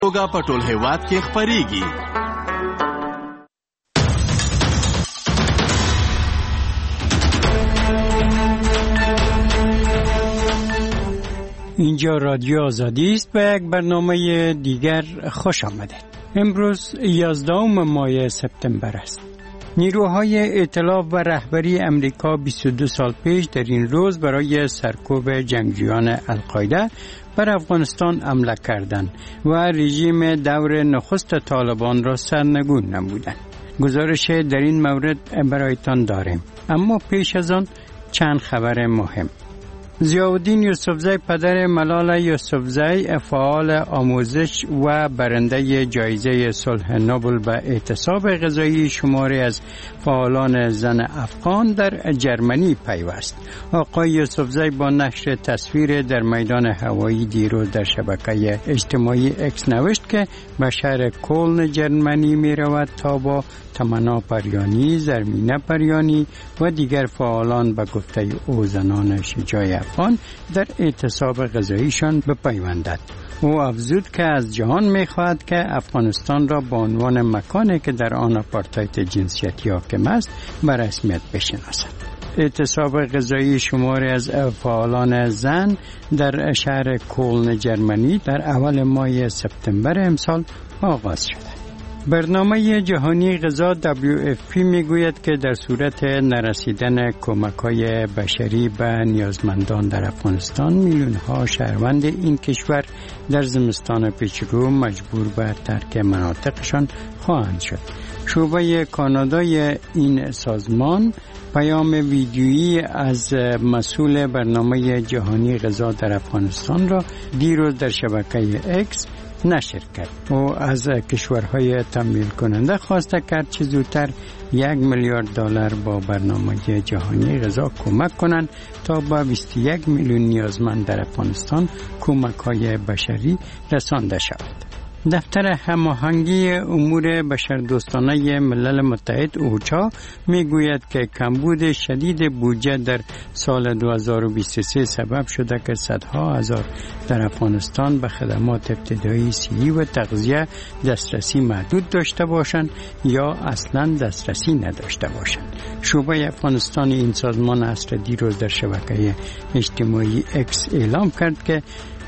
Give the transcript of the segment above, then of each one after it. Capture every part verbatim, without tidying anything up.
توګه په ټول هیواد کې خپریږي. اینجا رادیو آزادی است و یک برنامه دیگر خوش آمدید. امروز یازدهم ماه سپتامبر است. نیروهای اطلاع و رهبری امریکا بیست و دو سال پیش در این روز برای سرکوب جنگجویان القاعده بر افغانستان حمله کردند و رژیم دور نخست طالبان را سرنگون نمودند. گزارش در این مورد برایتان داریم، اما پیش از آن چند خبر مهم. ضیاءالدین یوسفزی پدر ملال یوسفزی فعال آموزش و برنده جایزه صلح نوبل به اعتصاب غذایی شماری از فعالان زن افغان در جرمنی پیوست. آقای یوسفزی با نشر تصویر در میدان هوایی دیروز در شبکه اجتماعی اکس نوشت که به شهر کلن جرمنی می رود تا با تمنا پریانی، زرمینه پریانی و دیگر فعالان به گفته او زنان شجاع افغان در اعتصاب غذاییشان بپیوندد. او افزود که از جهان می‌خواهد که افغانستان را به عنوان مکانی که در آن آپارتاید جنسیتی حاکم است به رسمیت بشناسد. اعتصاب غذایی شماری از فعالان زن در شهر کلن جرمنی در اول ماه سپتامبر امسال آغاز شده. برنامه جهانی غذا دبلیو اف پی میگوید که در صورت نرسیدن کمک‌های بشری به نیازمندان در افغانستان میلیون‌ها شهروند این کشور در زمستان پیشرو مجبور به ترک مناطقشان خواهند شد. شعبه کانادای این سازمان پیام ویدیویی از مسئول برنامه جهانی غذا در افغانستان را دیروز در شبکه اکس نشر کرد. او از کشورهای تمویل کننده خواسته کرد چه زودتر یک میلیارد دلار با برنامه جهانی غذا کمک کنند تا به بیست و یک میلیون نیازمند در افغانستان کمک‌های بشری رسانده شود. دفتر هماهنگی امور بشردوستانه ملل متحد اوچا میگوید که کمبود شدید بودجه در سال دو هزار و بیست و سه سبب شده که صدها هزار در افغانستان به خدمات ابتدایی صحی و تغذیه دسترسی محدود داشته باشند یا اصلا دسترسی نداشته باشند. شعبه افغانستان این سازمان عصر دیروز در شبکه اجتماعی اکس اعلام کرد که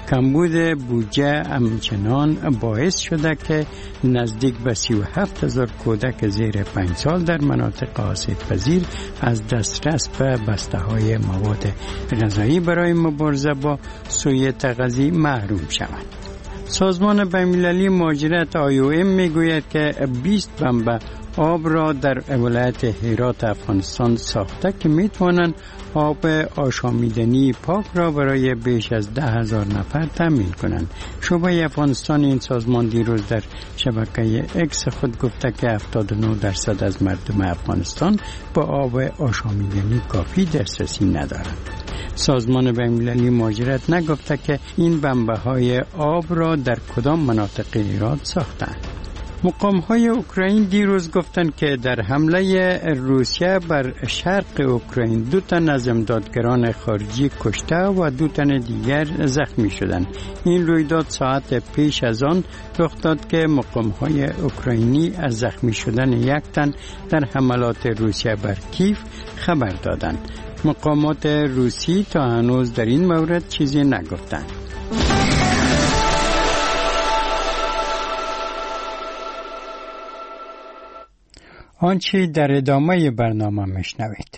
کمبود بودجه همچنان باعث شده که نزدیک به سی و هفت هزار کودک زیر پنج سال در مناطق آسیب پذیر از دسترس به بسته های مواد غذایی برای مبارزه با سوء تغذیه محروم شوند. سازمان بین‌المللی مهاجرت آی او ام میگوید که بیست بمب آب را در ولایت هرات افغانستان ساخته که میتوانند آب آشامیدنی پاک را برای بیش از ده هزار نفر تامین کنند. شعبه افغانستان این سازمان دیروز در شبکه اکس خود گفته که هفتاد و نه درصد از مردم افغانستان با آب آشامیدنی کافی دسترسی ندارند. سازمان بین‌المللی مهاجرت نگفته که این بمبه های آب را در کدام مناطق هرات ساختند. مقام‌های اوکراین دیروز گفتند که در حمله روسیه بر شرق اوکراین دو تن از امدادگران خارجی کشته و دو تن دیگر زخمی شدند. این رویداد ساعت پیش از آن رخ داد که مقام‌های اوکراینی از زخمی شدن یک تن در حملات روسیه بر کیف خبر دادند. مقامات روسی تا هنوز در این مورد چیزی نگفتند. آنچه در ادامه برنامه میشنوید.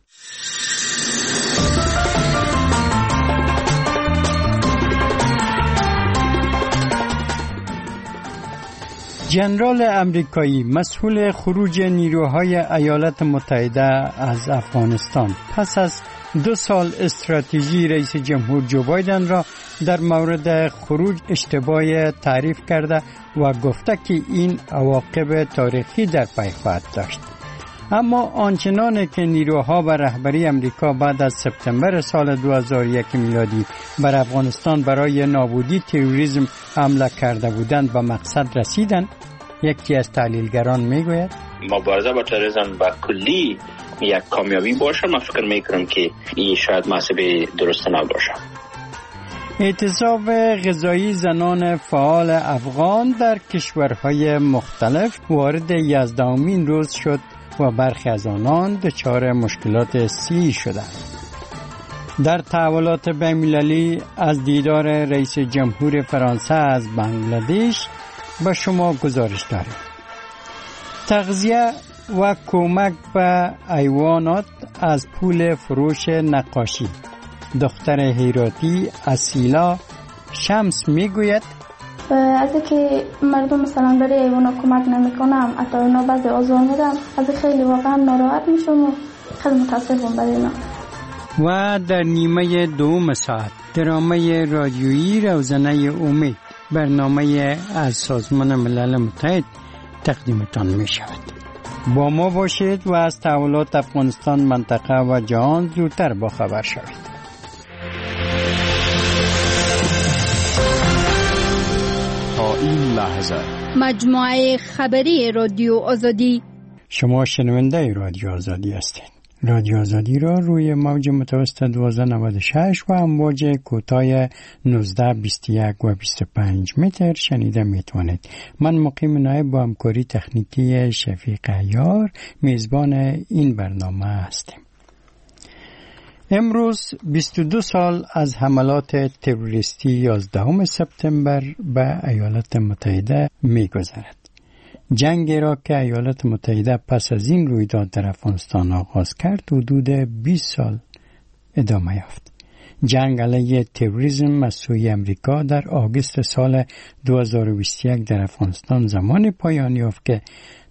ژنرال امریکایی مسئول خروج نیروهای ایالات متحده از افغانستان پس از دو سال استراتژی رئیس جمهور جو بایدن را در مورد خروج اشتباه تعریف کرده و گفته که این عواقب تاریخی در پی خواهد داشت. اما آنچنان که نیروها و رهبری امریکا بعد از سپتامبر سال دو هزار و یک میلادی بر افغانستان برای نابودی تروریسم حمله کرده بودند به مقصد رسیدند، یکی از تحلیلگران میگوید مبارزه با تروریسم با کلی یک کامیابی باشه. من فکر میکنم که این شاید محسوب درست نباشه. اعتصاب غذایی زنان فعال افغان در کشورهای مختلف وارد یازدهمین روز شد و برخی از آنان دچار مشکلات صحی شدند. در تحولات بین‌المللی از دیدار رئیس جمهور فرانسه از بنگلادش به شما گزارش داریم. تغذیه و کمک به حیوانات از پول فروش نقاشی. دختر هیراتی اسیلا شمس میگوید از اینکه مردم مثلا برای حیوانا کمک نمیکنم، حتی اونا بعضی آزار میدم، از خیلی واقعا ناراحت میشم و خیلی متاسفم برای اینا. و در نیمه دوم ساعت درامه رادیویی روزنه امید، برنامه از سازمان ملل متحد تقدیمتان می شود. با ما باشید و از تحولات افغانستان، منطقه و جهان زودتر با خبر شوید. تا این لحظه مجموعه خبری رادیو آزادی. شما شنونده رادیو آزادی هستید. رادیو آزادی را روی موج متوسط دوازده نود و شش و امواج کوتاه نوزده بیست و یک و بیست و پنج متر شنیده میتوانید. من مقیم نایب با همکاری تکنیکی شفیق عیار میزبان این برنامه هستیم. امروز بیست و دو سال از حملات تروریستی یازدهم سپتامبر به ایالات متحده میگذرد. جنگی را که ایالات متحده پس از این رویداد در افغانستان آغاز کرد حدود بیست سال ادامه یافت. جنگ علیه تروریسم از سوی امریکا در آگوست سال دو هزار و بیست و یک در افغانستان زمان پایان یافت که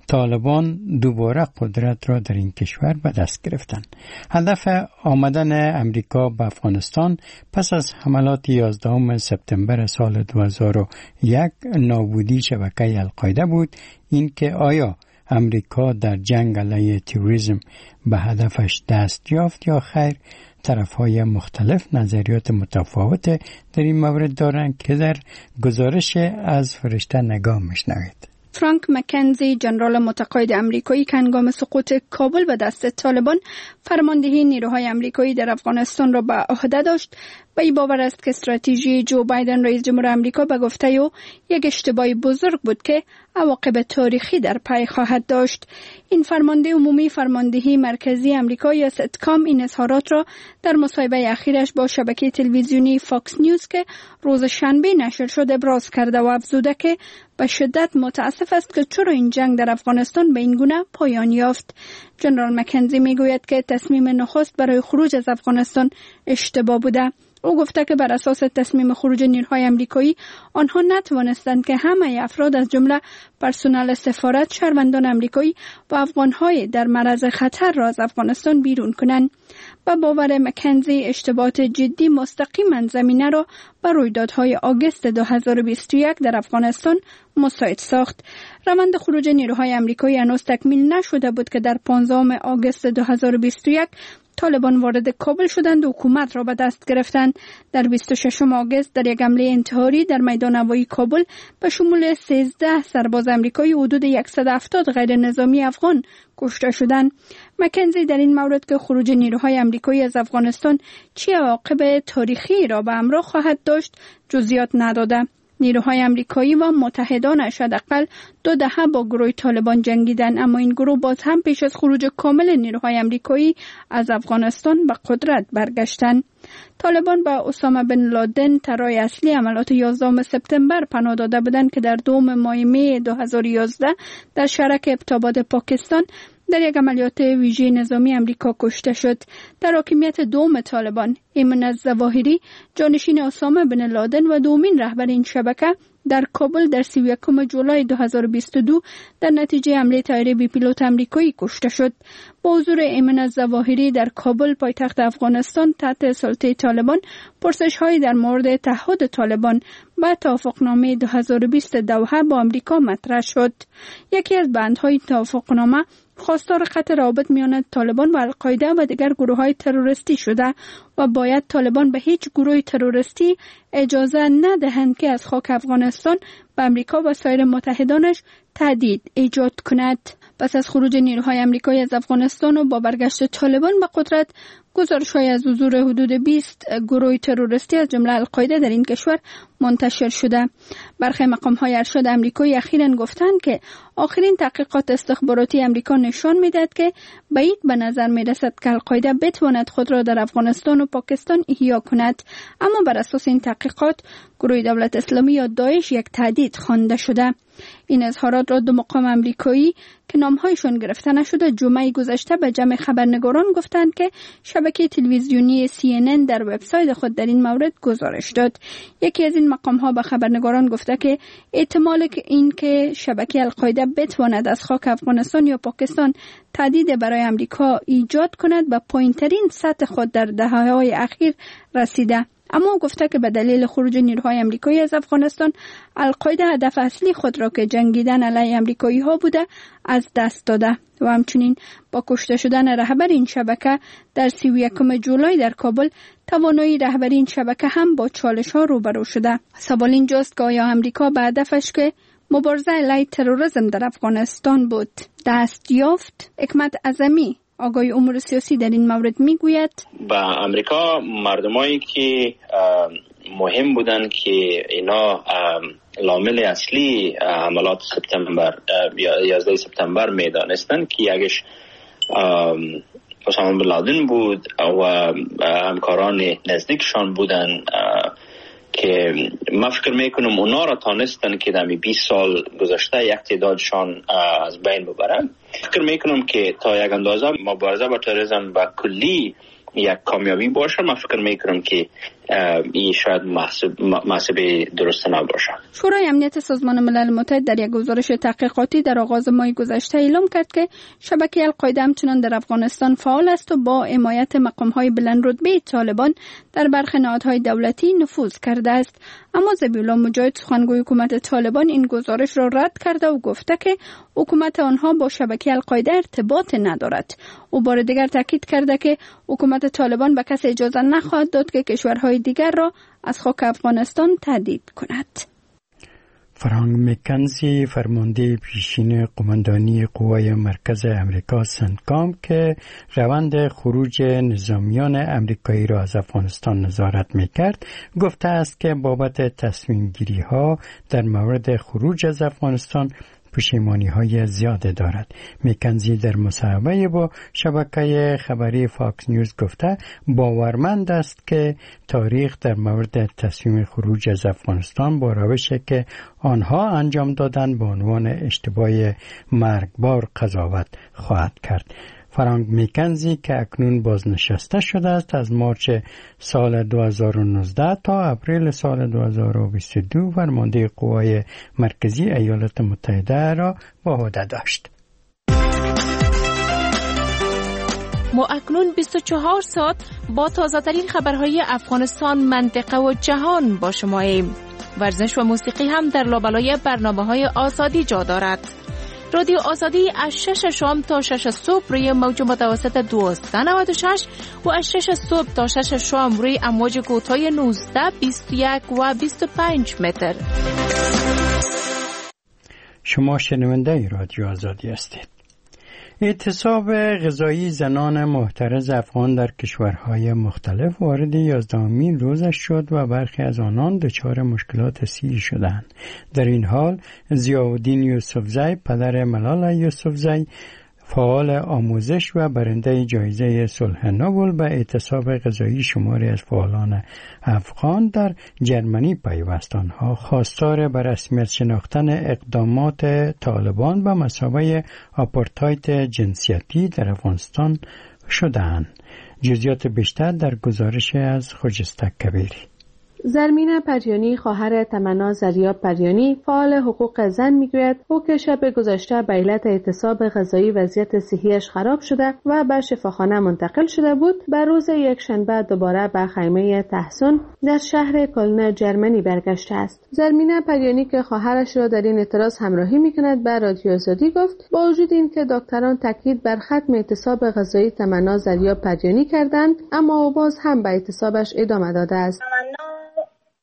طالبان دوباره قدرت را در این کشور به دست گرفتند. هدف آمدن امریکا به افغانستان پس از حملات یازدهم سپتامبر سال دو هزار و یک نابودی شبکه القاعده بود. این که آیا امریکا در جنگ علیه تروریسم به هدفش دست یافت یا خیر؟ طرف‌های مختلف نظریات متفاوت در این مورد دارند که در گزارش از فرشته نگاه می‌شنوید. فرانک مکنزی، جنرال متقاعد آمریکایی که هنگام سقوط کابل به دست طالبان فرماندهی نیروهای آمریکایی در افغانستان را به عهده داشت، و این باور است که استراتژی جو بایدن رئیس جمهور آمریکا به گفته او یک اشتباه بزرگ بود که عواقب تاریخی در پی خواهد داشت. این فرمانده عمومی فرماندهی مرکزی آمریکا یا ستکام این اظهارات را در مصاحبه اخیرش با شبکه تلویزیونی فاکس نیوز که روز شنبه نشر شد ابراز کرده و افزوده که به شدت متاسف است که چرا این جنگ در افغانستان به این گونه پایان یافت. جنرال مکنزی میگوید که تصمیم نخست برای خروج از افغانستان اشتباه بوده. او گفته که بر اساس تصمیم خروج نیروهای آمریکایی آنها نتوانستند که همه افراد از جمله پرسنل سفارت، شهروندان آمریکایی و افغانهای در معرض خطر را از افغانستان بیرون کنند. با باور مکنزی اشتباهات جدی مستقیما زمینه را بر رویدادهای آگوست دو هزار و بیست و یک در افغانستان مساعد ساخت. روند خروج نیروهای آمریکایی هنوز تکمیل نشده بود که در پانزدهم آگوست دو هزار و بیست و یک طالبان وارد کابل شدند و حکومت را به دست گرفتند. در بیست و ششم آگوست در یک حمله انتحاری در میدان هوایی کابل به شمول سیزده سرباز آمریکایی حدود صد و هفتاد غیر نظامی افغان کشته شدند. مکنزی در این مورد که خروج نیروهای آمریکایی از افغانستان چه عواقب تاریخی را به همراه خواهد داشت جزئیات نداده. نیروهای آمریکایی و متحدانش حداقل دو دهه با گروه طالبان جنگیدند، اما این گروه باز هم پیش از خروج کامل نیروهای آمریکایی از افغانستان به قدرت برگشتند. طالبان با اسامه بن لادن طرح اصلی عملیات یازدهم سپتامبر پناه داده بودند که در دوم ماه می دو هزار و یازده در شهر ابتاباد پاکستان در یک عملیات ویژه نظامی آمریکا کشته شد. در حاکمیت دوم طالبان، ایمن الظواهری جانشین اسامه بن لادن و دومین رهبر این شبکه در کابل در سی و یکم جولای دو هزار و بیست و دو در نتیجه حمله طیاره بی پیلوت آمریکایی کشته شد. با حضور ایمن الظواهری در کابل پایتخت افغانستان تحت سلطه طالبان، پرسش‌هایی در مورد تعهد طالبان با توافقنامه دو هزار و بیست دوحه با آمریکا مطرح شد. یکی از بندهای توافقنامه خواستار قطع روابط میان طالبان و القاعده و دیگر گروه‌های تروریستی شده و باید طالبان به هیچ گروه تروریستی اجازه ندهند که از خاک افغانستان به امریکا و سایر متحدانش تهدید ایجاد کند. پس از خروج نیروهای آمریکایی از افغانستان و با برگشت طالبان به قدرت، گزارش‌های از حضور حدود بیست گروه تروریستی از جمله القاعده در این کشور منتشر شده. برخی مقام‌های ارشد آمریکایی اخیراً گفتند که آخرین تحقیقات استخباراتی آمریکا نشان می‌دهد که بعید به نظر می‌رسد که القاعده بتواند خود را در افغانستان و پاکستان احیا کند، اما بر اساس این تحقیقات گروه دولت اسلامی یا داعش یک تهدید خوانده شده. این اظهارات را دو مقام آمریکایی که نام‌هایشان گرفته نشده جمعه گذشته به جمع خبرنگاران گفتند که شبکه تلویزیونی سی ان ان در وبسایت خود در این مورد گزارش داد. یکی از این مقام‌ها به خبرنگاران گفته که احتمال این که شبکه القاعده بتواند از خاک افغانستان یا پاکستان تهدید برای آمریکا ایجاد کند به پایین‌ترین سطح خود در دهه‌های اخیر رسیده. اما گفته که به دلیل خروج نیروهای آمریکایی از افغانستان، القاعده هدف اصلی خود را که جنگیدن علیه آمریکایی ها بوده از دست داده و همچنین با کشته شدن رهبر این شبکه در سی و یکم جولای در کابل، توانایی رهبری این شبکه هم با چالش ها روبرو شده. سوال اینجاست که آیا آمریکا به هدفش که مبارزه علیه تروریسم در افغانستان بود دست یافت؟ حکمت اعظمی آقای امور سیاسی در این مورد میگوید با امریکا مردمایی که مهم بودن که اینا لامل اصلی حملات سپتامبر یازده سپتامبر میدانستن که یکیش اسامه بن لادن بود و همکاران نزدیکشان بودن که من فکر میکنم اونا را تانستن که در بیست سال گذشته یک تعدادشان از بین ببرن. فکر میکنم که تا یک اندازه مبارزه با تروریسم با کلی یک کامیابی باشه. من فکر میکنم که این شاید محسوب محسوب درست نباشه. شورای امنیت سازمان ملل متحد در یک گزارش تحقیقاتی در آغاز ماه گذشته اعلام کرد که شبکه القاعده همچنان در افغانستان فعال است و با حمایت مقام‌های بلندرتبه طالبان در برخی نهادهای دولتی نفوذ کرده است. اما ذبیح الله مجاهد، سخنگوی حکومت طالبان، این گزارش را رد کرده و گفته که حکومت آنها با شبکه القاعده ارتباط ندارد. او بار دیگر تاکید کرده که حکومت طالبان به کسی اجازه نخواهد داد که کشورهای دیگر را از خاک افغانستان تهدید کند. فرانک مکنزی، فرمانده پیشین قماندانی قوای مرکز امریکا سنتکام که روند خروج نظامیان امریکایی را از افغانستان نظارت میکرد، گفته است که بابت تصمیم گیری ها در مورد خروج از افغانستان پشیمانی های زیاده دارد. مکنزی در مصاحبه با شبکه خبری فاکس نیوز گفته باورمند است که تاریخ در مورد تصمیم خروج از افغانستان با روشی که آنها انجام دادن به عنوان اشتباه مرگبار قضاوت خواهد کرد. فرانک مکنزی که اکنون بازنشسته شده است، از مارچ سال دو هزار و نوزده تا اپریل سال دو هزار و بیست و دو فرمانده قوای مرکزی ایالات متحده را به عهده داشت. ما اکنون بیست و چهار ساعت با تازه‌ترین خبرهای افغانستان، منطقه و جهان با شماییم. ورزش و موسیقی هم در لابلای برنامه‌های آزادی جا دارد. رادیو آزادی از شش شام تا شش صبح روی موج متوسط دویست و نود و شش و از شش صبح تا شش شام روی امواج کوتاه نوزده، بیست و یک و بیست و پنج متر. شما شنونده رادیو آزادی هستید. اعتصاب غذایی زنان محترز افغان در کشورهای مختلف وارد یازدهمین روزش شد و برخی از آنان دچار مشکلات صحی شدند. در این حال ضیاءالدین یوسفزی، پدر ملالا یوسفزی، فعال آموزش و برنده جایزه صلح نوبل، به اعتصاب غذایی شماری از فعالان افغان در جرمنی پیوست. آنها خواستار به رسمیت شناختن اقدامات طالبان به مثابه آپارتاید جنسیتی در افغانستان شدند. جزئیات بیشتر در گزارش از خجسته کبیری. زرمینه پریانی، خواهر تمنا زریاب پریانی، فعال حقوق زن، میگوید او که شب گذشته به علت اعتصاب غذایی وضعیت صحیش خراب شده و به شفاخانه منتقل شده بود، بر روز یک شنبه دوباره به خیمه تحسن در شهر کلن جرمنی برگشته است. زرمینه پریانی که خواهرش را در این اعتراض همراهی میکند به رادیو آزادی گفت با وجود این که دکتران تاکید بر ختم اعتصاب غذایی تمنا زریاب پریانی کردند، اما او باز هم به اعتصابش ادامه داده است.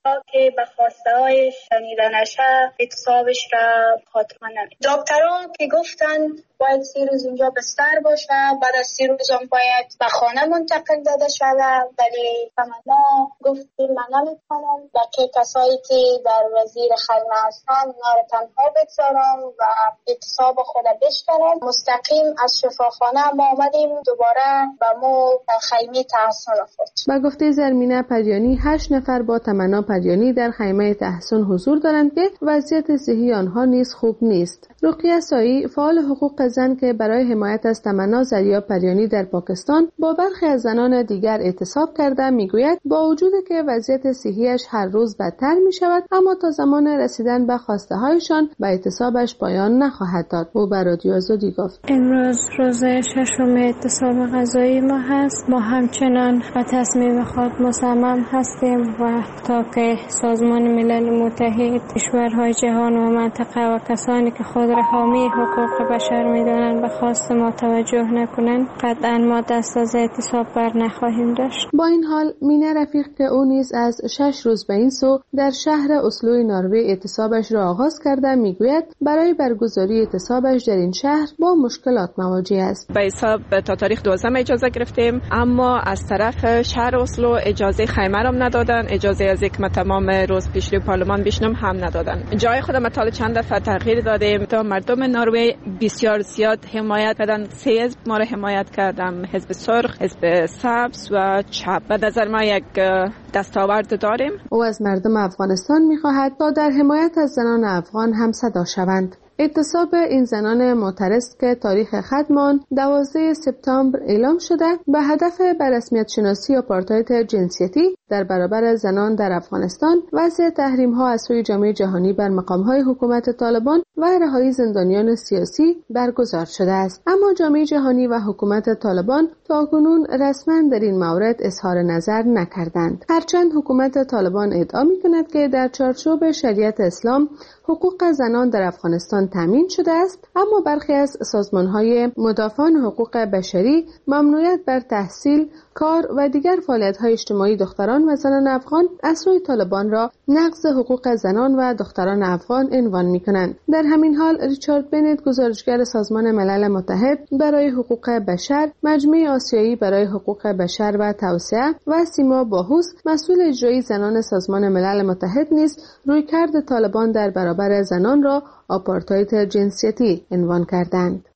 تا که به خواسته های شنیده نشه اعتصابش را خاتمه نمید. دکتران که گفتن باید سی روز اینجا بستر باشه، بعد از سی روز هم باید به خانه منتقل داده شود، ولی تمنا گفتیم من نمیتونم بقیه کسایی که در وزیر خدمه هستن اونا رو تنها بگذارم و اعتصاب خود بشکنم. مستقیم از شفاخانه ما آمدیم دوباره به مو خیمه تحسن خود. با گفته زرمینه پریانی، هشت نفر با تمنا پریانی در خیمه تحسن حضور دارند که وضعیت صحی آنها نیز خوب نیست. رقیه سایی، فعال حقوق زن که برای حمایت از تمنا زریا پریانی در پاکستان با برخی از زنان دیگر اعتصاب کرده، میگوید با وجودی که وضعیت صحیش هر روز بدتر می شود، اما تا زمان رسیدن به خواسته هایشان به اعتصابش پایان نخواهد داد. او به رادیو آزادی گفت امروز روز ششم اعتصاب غذایی ما هست. ما همچنان به تصمیم خود مصمم هستیم و تا که سازمان ملل متحد، کشورهای جهان و منطقه و کسانی که خود را حامی حقوق بشر می‌دانند به خواست ما توجه نکنند، قطعا ما دست از اعتصاب بر نخواهیم داشت. با این حال مینه رفیق که او نیز از شش روز به این سو در شهر اسلوی نروژ اعتصابش را آغاز کرده، میگوید برای برگزاری اعتصابش در این شهر با مشکلات مواجه است. به حساب تا تاریخ دوازده اجازه گرفتیم، اما از طرف شهر اسلو اجازه خیمه را ندادن، اجازه از یک تمام روز پیش روی پارلمان بشنم هم ندادن. جای خودم تا چند دفعه تغییر دادیم تا مردم نروژ بسیار زیاد حمایت کردن. سه حزب ما را حمایت کردم، حزب سرخ، حزب سبز و چپ. به نظر ما یک دستاورد داریم. او از مردم افغانستان می‌خواهد تا در حمایت از زنان افغان هم صدا شوند. اعتصاب این زنان معترض که تاریخ ختم دوازده سپتامبر اعلام شده به هدف به رسمیت شناسی آپارتاید جنسیتی در برابر زنان در افغانستان، وضع تحریم‌ها از سوی جامعه جهانی بر مقام‌های حکومت طالبان و رهایی زندانیان سیاسی برگزار شده است. اما جامعه جهانی و حکومت طالبان تاکنون رسما در این مورد اظهار نظر نکردند. هرچند حکومت طالبان ادعا می‌کند که در چارچوب شریعت اسلام حقوق زنان در افغانستان تامین شده است، اما برخی از سازمان‌های مدافعان حقوق بشری ممنوعیت بر تحصیل، کار و دیگر فعالیت‌های اجتماعی دختران و زنان افغان از سوی طالبان را نقض حقوق زنان و دختران افغان عنوان می‌کنند. در همین حال ریچارد بنت، گزارشگر سازمان ملل متحد برای حقوق بشر، مجمع آسیایی برای حقوق بشر و توسعه و سیما باهوس، مسئول اجرایی زنان سازمان ملل متحد نیز رویکرد طالبان در برابر زنان را آپارتاید جنسیتی عنوان کردند.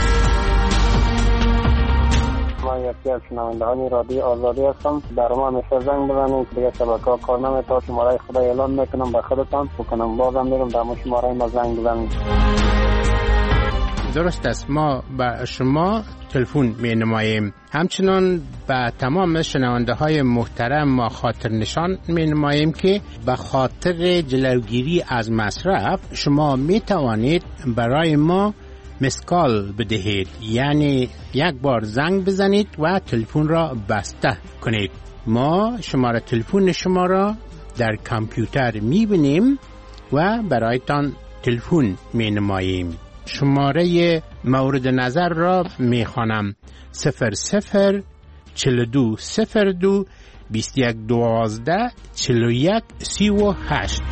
من یکی از شنوندگان رادیو آزادی هستم. در ما همیشه زنگ بزنید که دیگه شبکه‌ها کار نمی‌کنه. شماره خدا اعلام میکنم به خودتان بکنم، بازم میرم در مو شماره ما زنگ بزنید. درست است، ما به شما تلفن می نماییم. همچنان به تمام شنونده های محترم ما خاطر نشان می نماییم که به خاطر جلوگیری از مصرف شما می توانید برای ما مسکال بدهید، یعنی یک بار زنگ بزنید و تلفن را بسته کنید. ما شماره تلفن شما را در کامپیوتر می بینیم و برایتان تلفن می نماییم. شماره مورد نظر را می خوانم: صفر صفر چل دو صفر دو بیست یک دوازده چل و یک سی و هشت.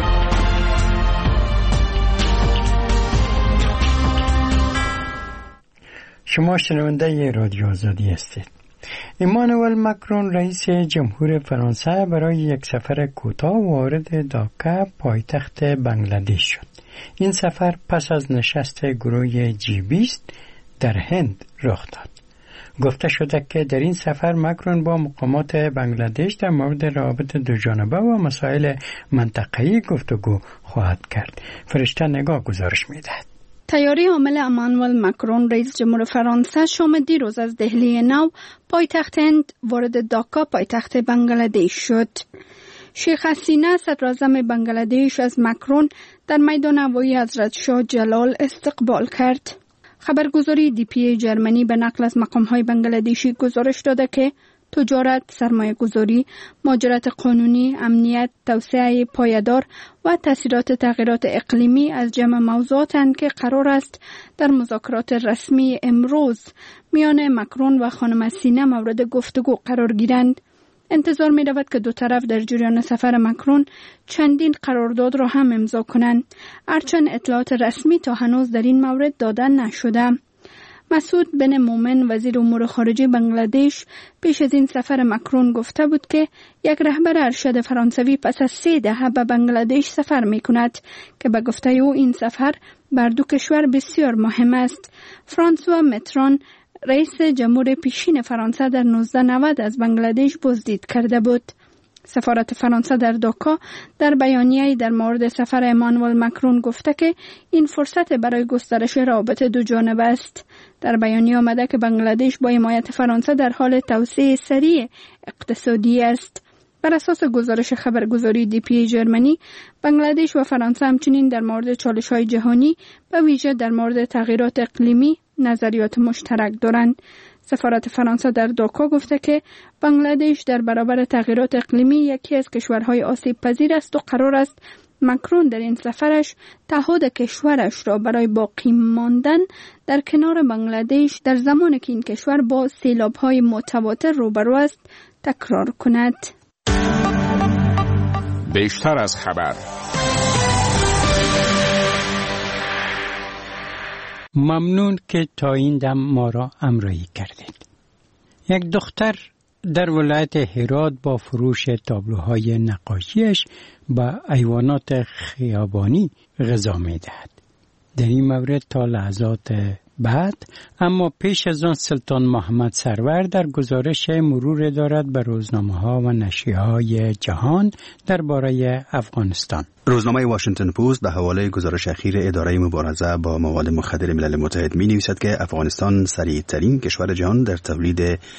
شما شنونده رادیو آزادی هستید. ایمانوئل ماکرون رئیس جمهور فرانسه برای یک سفر کوتاه وارد داکا پایتخت بنگلادش شد. این سفر پس از نشست گروه جی بیست در هند رخ داد. گفته شده که در این سفر ماکرون با مقامات بنگلادش در مورد روابط دوجانبه و مسائل منطقه‌ای گفتگو خواهد کرد. فرشته نگاه گزارش می‌دهد. تیاری عامل ایمانوئل ماکرون رئیس جمهور فرانسه شام دیروز از دهلی نو پایتخت هند وارد داکا پایتخت بنگلادش شد. شیخ حسینه صدراعظم بنگلادش از ماکرون در میدان هوایی حضرت شاه جلال استقبال کرد. خبرگزاری دی پی جرمنی به نقل از مقام‌های بنگلادشی گزارش داده که تجارت، سرمایه‌گذاری، مهاجرت قانونی، امنیت، توسعه پایدار و تاثیرات تغییرات اقلیمی از جمع موضوعاتند که قرار است در مذاکرات رسمی امروز میان ماکرون و خانم حسینه مورد گفتگو قرار گیرند. انتظار می رود که دو طرف در جریان سفر مکرون چندین قرارداد را هم امضا کنند، هرچند اطلاعات رسمی تا هنوز در این مورد داده نشده. مسعود بن مومن وزیر امور خارجه بنگلادش پیش از این سفر مکرون گفته بود که یک رهبر ارشد فرانسوی پس از سه دهه به بنگلادش سفر می کند که به گفته او این سفر بر دو کشور بسیار مهم است. فرانسوا متران رئیس جمهور پیشین فرانسه در نوزده نود از بنگلادش بازدید کرده بود. سفارت فرانسه در داکا در بیانیه‌ای در مورد سفر امانوئل مکرون گفته که این فرصت برای گسترش روابط دو جانبه است. در بیانیه آمده که بنگلادش با حمایت فرانسه در حال توسعه سریع اقتصادی است. بر اساس گزارش خبرگزاری دی پی جرمنی، بنگلادش و فرانسه همچنین در مورد چالش‌های جهانی و ویژه در مورد تغییرات اقلیمی نظریات مشترک دارند. سفارت فرانسه در داکا گفته که بنگلادش در برابر تغییرات اقلیمی یکی از کشورهای آسیب پذیر است و قرار است مکرون در این سفرش تعهد کشورش را برای باقی ماندن در کنار بنگلادش در زمانی که این کشور با سیلاب‌های متواتر روبرو است تکرار کند. بیشتر از خبر. ممنون که تا این دم ما را همراهی کردید. یک دختر در ولایت هرات با فروش تابلوهای نقاشیش به حیوانات خیابانی غذا می‌دهد. در این مورد تا لحظات بعد اما پیش از آن سلطان محمد سرور در گزارش مرور دارد به روزنامه‌ها و نشریه‌های جهان درباره افغانستان. روزنامه واشنگتن پست به حواله گزارش اخیر اداره مبارزه با مواد مخدر ملل متحد می نویسد که افغانستان سریع‌ترین کشور جهان در تولید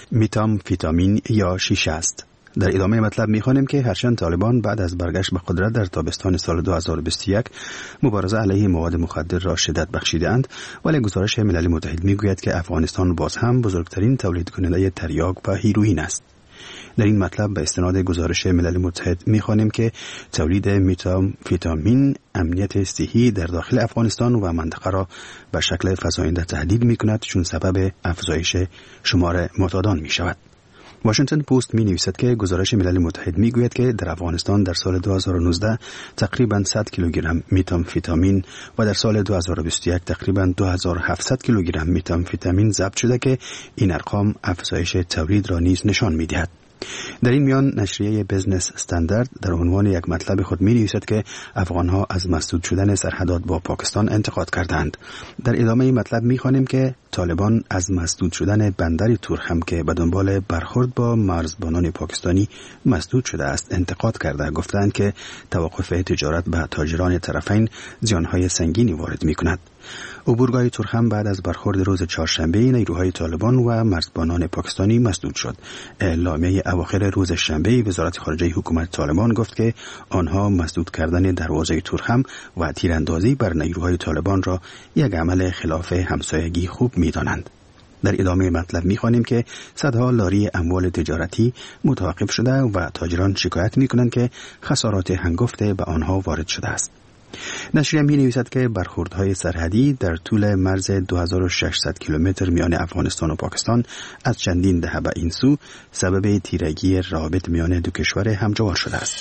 متامفتامین یا شیشه است. در ادامه مطلب می‌خوانیم که هرچند طالبان بعد از برگشت به قدرت در تابستان سال دو هزار و بیست و یک مبارزه علیه مواد مخدر را شدت بخشیدند، ولی گزارش ملل متحد می‌گوید که افغانستان باز هم بزرگترین تولید کننده تریاک و هیروئین است. در این مطلب به استناد گزارش ملل متحد می‌خوانیم که تولید متامفتامین امنیت صحی در داخل افغانستان و منطقه را به شکل فزاینده تهدید می‌کند، چون سبب افزایش شمار معتادان می‌شود. واشنگتن پست می نویسد که گزارش ملل متحد می گوید که در افغانستان در سال دو هزار و نوزده تقریباً صد کیلوگرم متامفتامین و در سال دو هزار و بیست و یک تقریباً دو هزار و هفتصد کیلوگرم متامفتامین ضبط شده که این ارقام افزایش تولید را نیز نشان می دهد. در این میان نشریه بزنس استاندارد در عنوان یک مطلب خود می نویسد که افغانها از مسدود شدن سرحدات با پاکستان انتقاد کردند. در ادامه مطلب می خوانیم که طالبان از مسدود شدن بندر تورخم که به دنبال برخورد با مرزبانان پاکستانی مسدود شده است انتقاد کرده، گفتند که توقف تجارت به تاجران طرفین زیانهای سنگینی وارد می کند. عبورگاه تورخم بعد از برخورد روز چهارشنبه نیروهای طالبان و مرزبانان پاکستانی مسدود شد. اعلامیه اواخر روز شنبه وزارت خارجه حکومت طالبان گفت که آنها مسدود کردن دروازه تورخم و تیراندازی بر نیروهای طالبان را یک عمل خلاف همسایگی خوب می‌دانند. در ادامه مطلب می‌خوانیم که صدها لاری اموال تجارتی متوقف شده و تاجران شکایت می‌کنند که خسارات هنگفت به آنها وارد شده است. نشریه می نویسد که برخوردهای سرحدی در طول مرز دو هزار و ششصد کیلومتر میان افغانستان و پاکستان از چندین دهه به این سو سبب تیرگی روابط میان دو کشور همجوار شده است.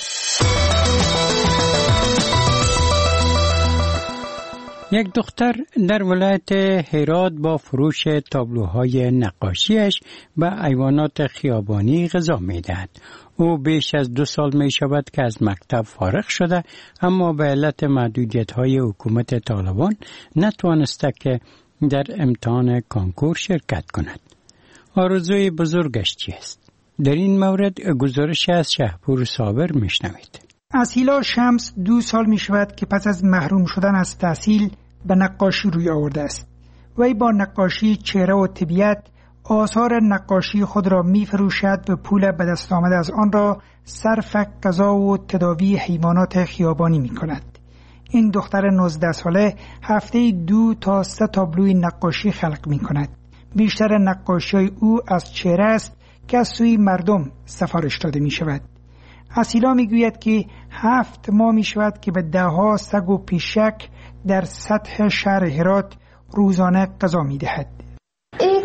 یک دختر در ولایت هرات با فروش تابلوهای نقاشیش به حیوانات خیابانی غذا می‌دهد. او بیش از دو سال می شود که از مکتب فارغ شده، اما به علت محدودیت‌های حکومت طالبان نتوانسته که در امتحان کانکور شرکت کند. آرزوی بزرگش چیست؟ در این مورد گزارش از شهپور صابر میشنوید. اسیلا شمس دو سال می شود که پس از محروم شدن از تحصیل به نقاشی روی آورده است. وی با نقاشی چهره و طبیعت آثار نقاشی خود را می فروشد و پول به دست آمده از آن را صرف غذا و تداوی حیوانات خیابانی می کند. این دختر نوزده ساله هفته دو تا سه تابلوی نقاشی خلق می کند. بیشتر نقاشی او از چهره است که از سوی مردم سفارش داده می شود. اسیلا می گوید که هفت ماه می شود که به ده ها سگ و پیشک در سطح شهر هرات روزانه غذا می دهد. این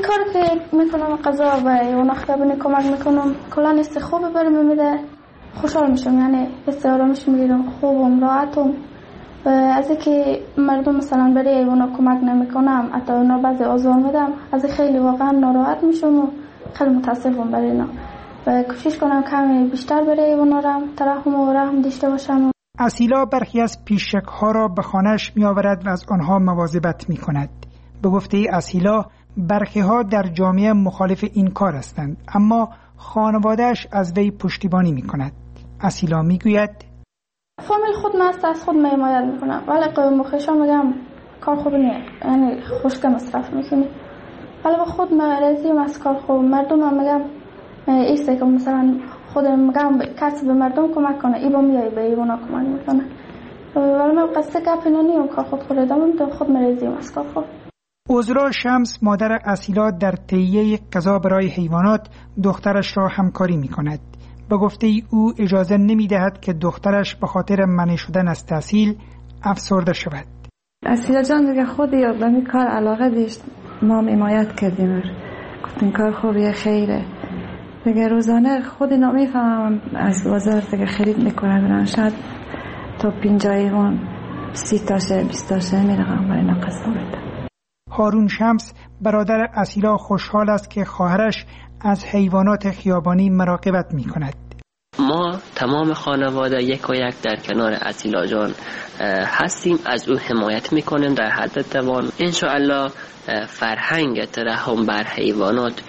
کار که میکنم غذا و اون خیابانی کمک میکنم کلا است خوب برام میده، خوشحال میشم، یعنی حس آرامش میگیرم، خوبم، راحتم. و از اینکه مردم مثلا برای ایونا کمک نمیکنم، حتی اونا بعضی آزار میدم، از خیلی واقعا ناراحت میشم و خیلی متاسفم برای اینا. و کوشش کنم کمی بیشتر برای ایونا رحم ترحم و رحم داشته باشم. اسیلا برخی از پیشک‌ها را به خانه‌اش می‌آورد و از آنها مواظبت می‌کند. به گفته اسیلا برخی‌ها در جامعه مخالف این کار هستند، اما خانواده‌اش از وی پشتیبانی می‌کند. اسیلا می‌گوید فامیل خود مست از خود حمایت می‌کنه، ولی قوم خوشا میگم کار خوب نیست، یعنی خوشگه مصرف می‌کنی. ولی با خود مرزی از کار خوب مردم هم میگم ایسته که مثلا خودم میگم کسی به مردم کمک کنه، ای با میای به ایونا کمک میکنه. ولی من قصد گپینا نیم کار خود خود ادامه خود مرزیم از کار خود. عذرا شمس مادر اسیلا در تهیه غذا برای حیوانات دخترش را همکاری میکند. به گفته ای او اجازه نمیدهد که دخترش به خاطر منع شدن از تحصیل افسرده شود. اسیلا جان دیگه خودی به این کار علاقه داشت، ما حمایت کردیم، گفتیم کار خوبیه خیره. دیگه روزانه خودی نمیفهمم از بازار دیگه خرید میکنه برن، شاید تا پینجا ایوان سی تاشه بیست تاشه میرقم برای نقصه بده. هارون شمس برادر اسیلا خوشحال است که خواهرش از حیوانات خیابانی مراقبت میکند. ما تمام خانواده یک و یک در کنار اسیلا جان هستیم، از او حمایت میکنیم در حد توان. انشاءالله فرهنگ ترحم بر حیوانات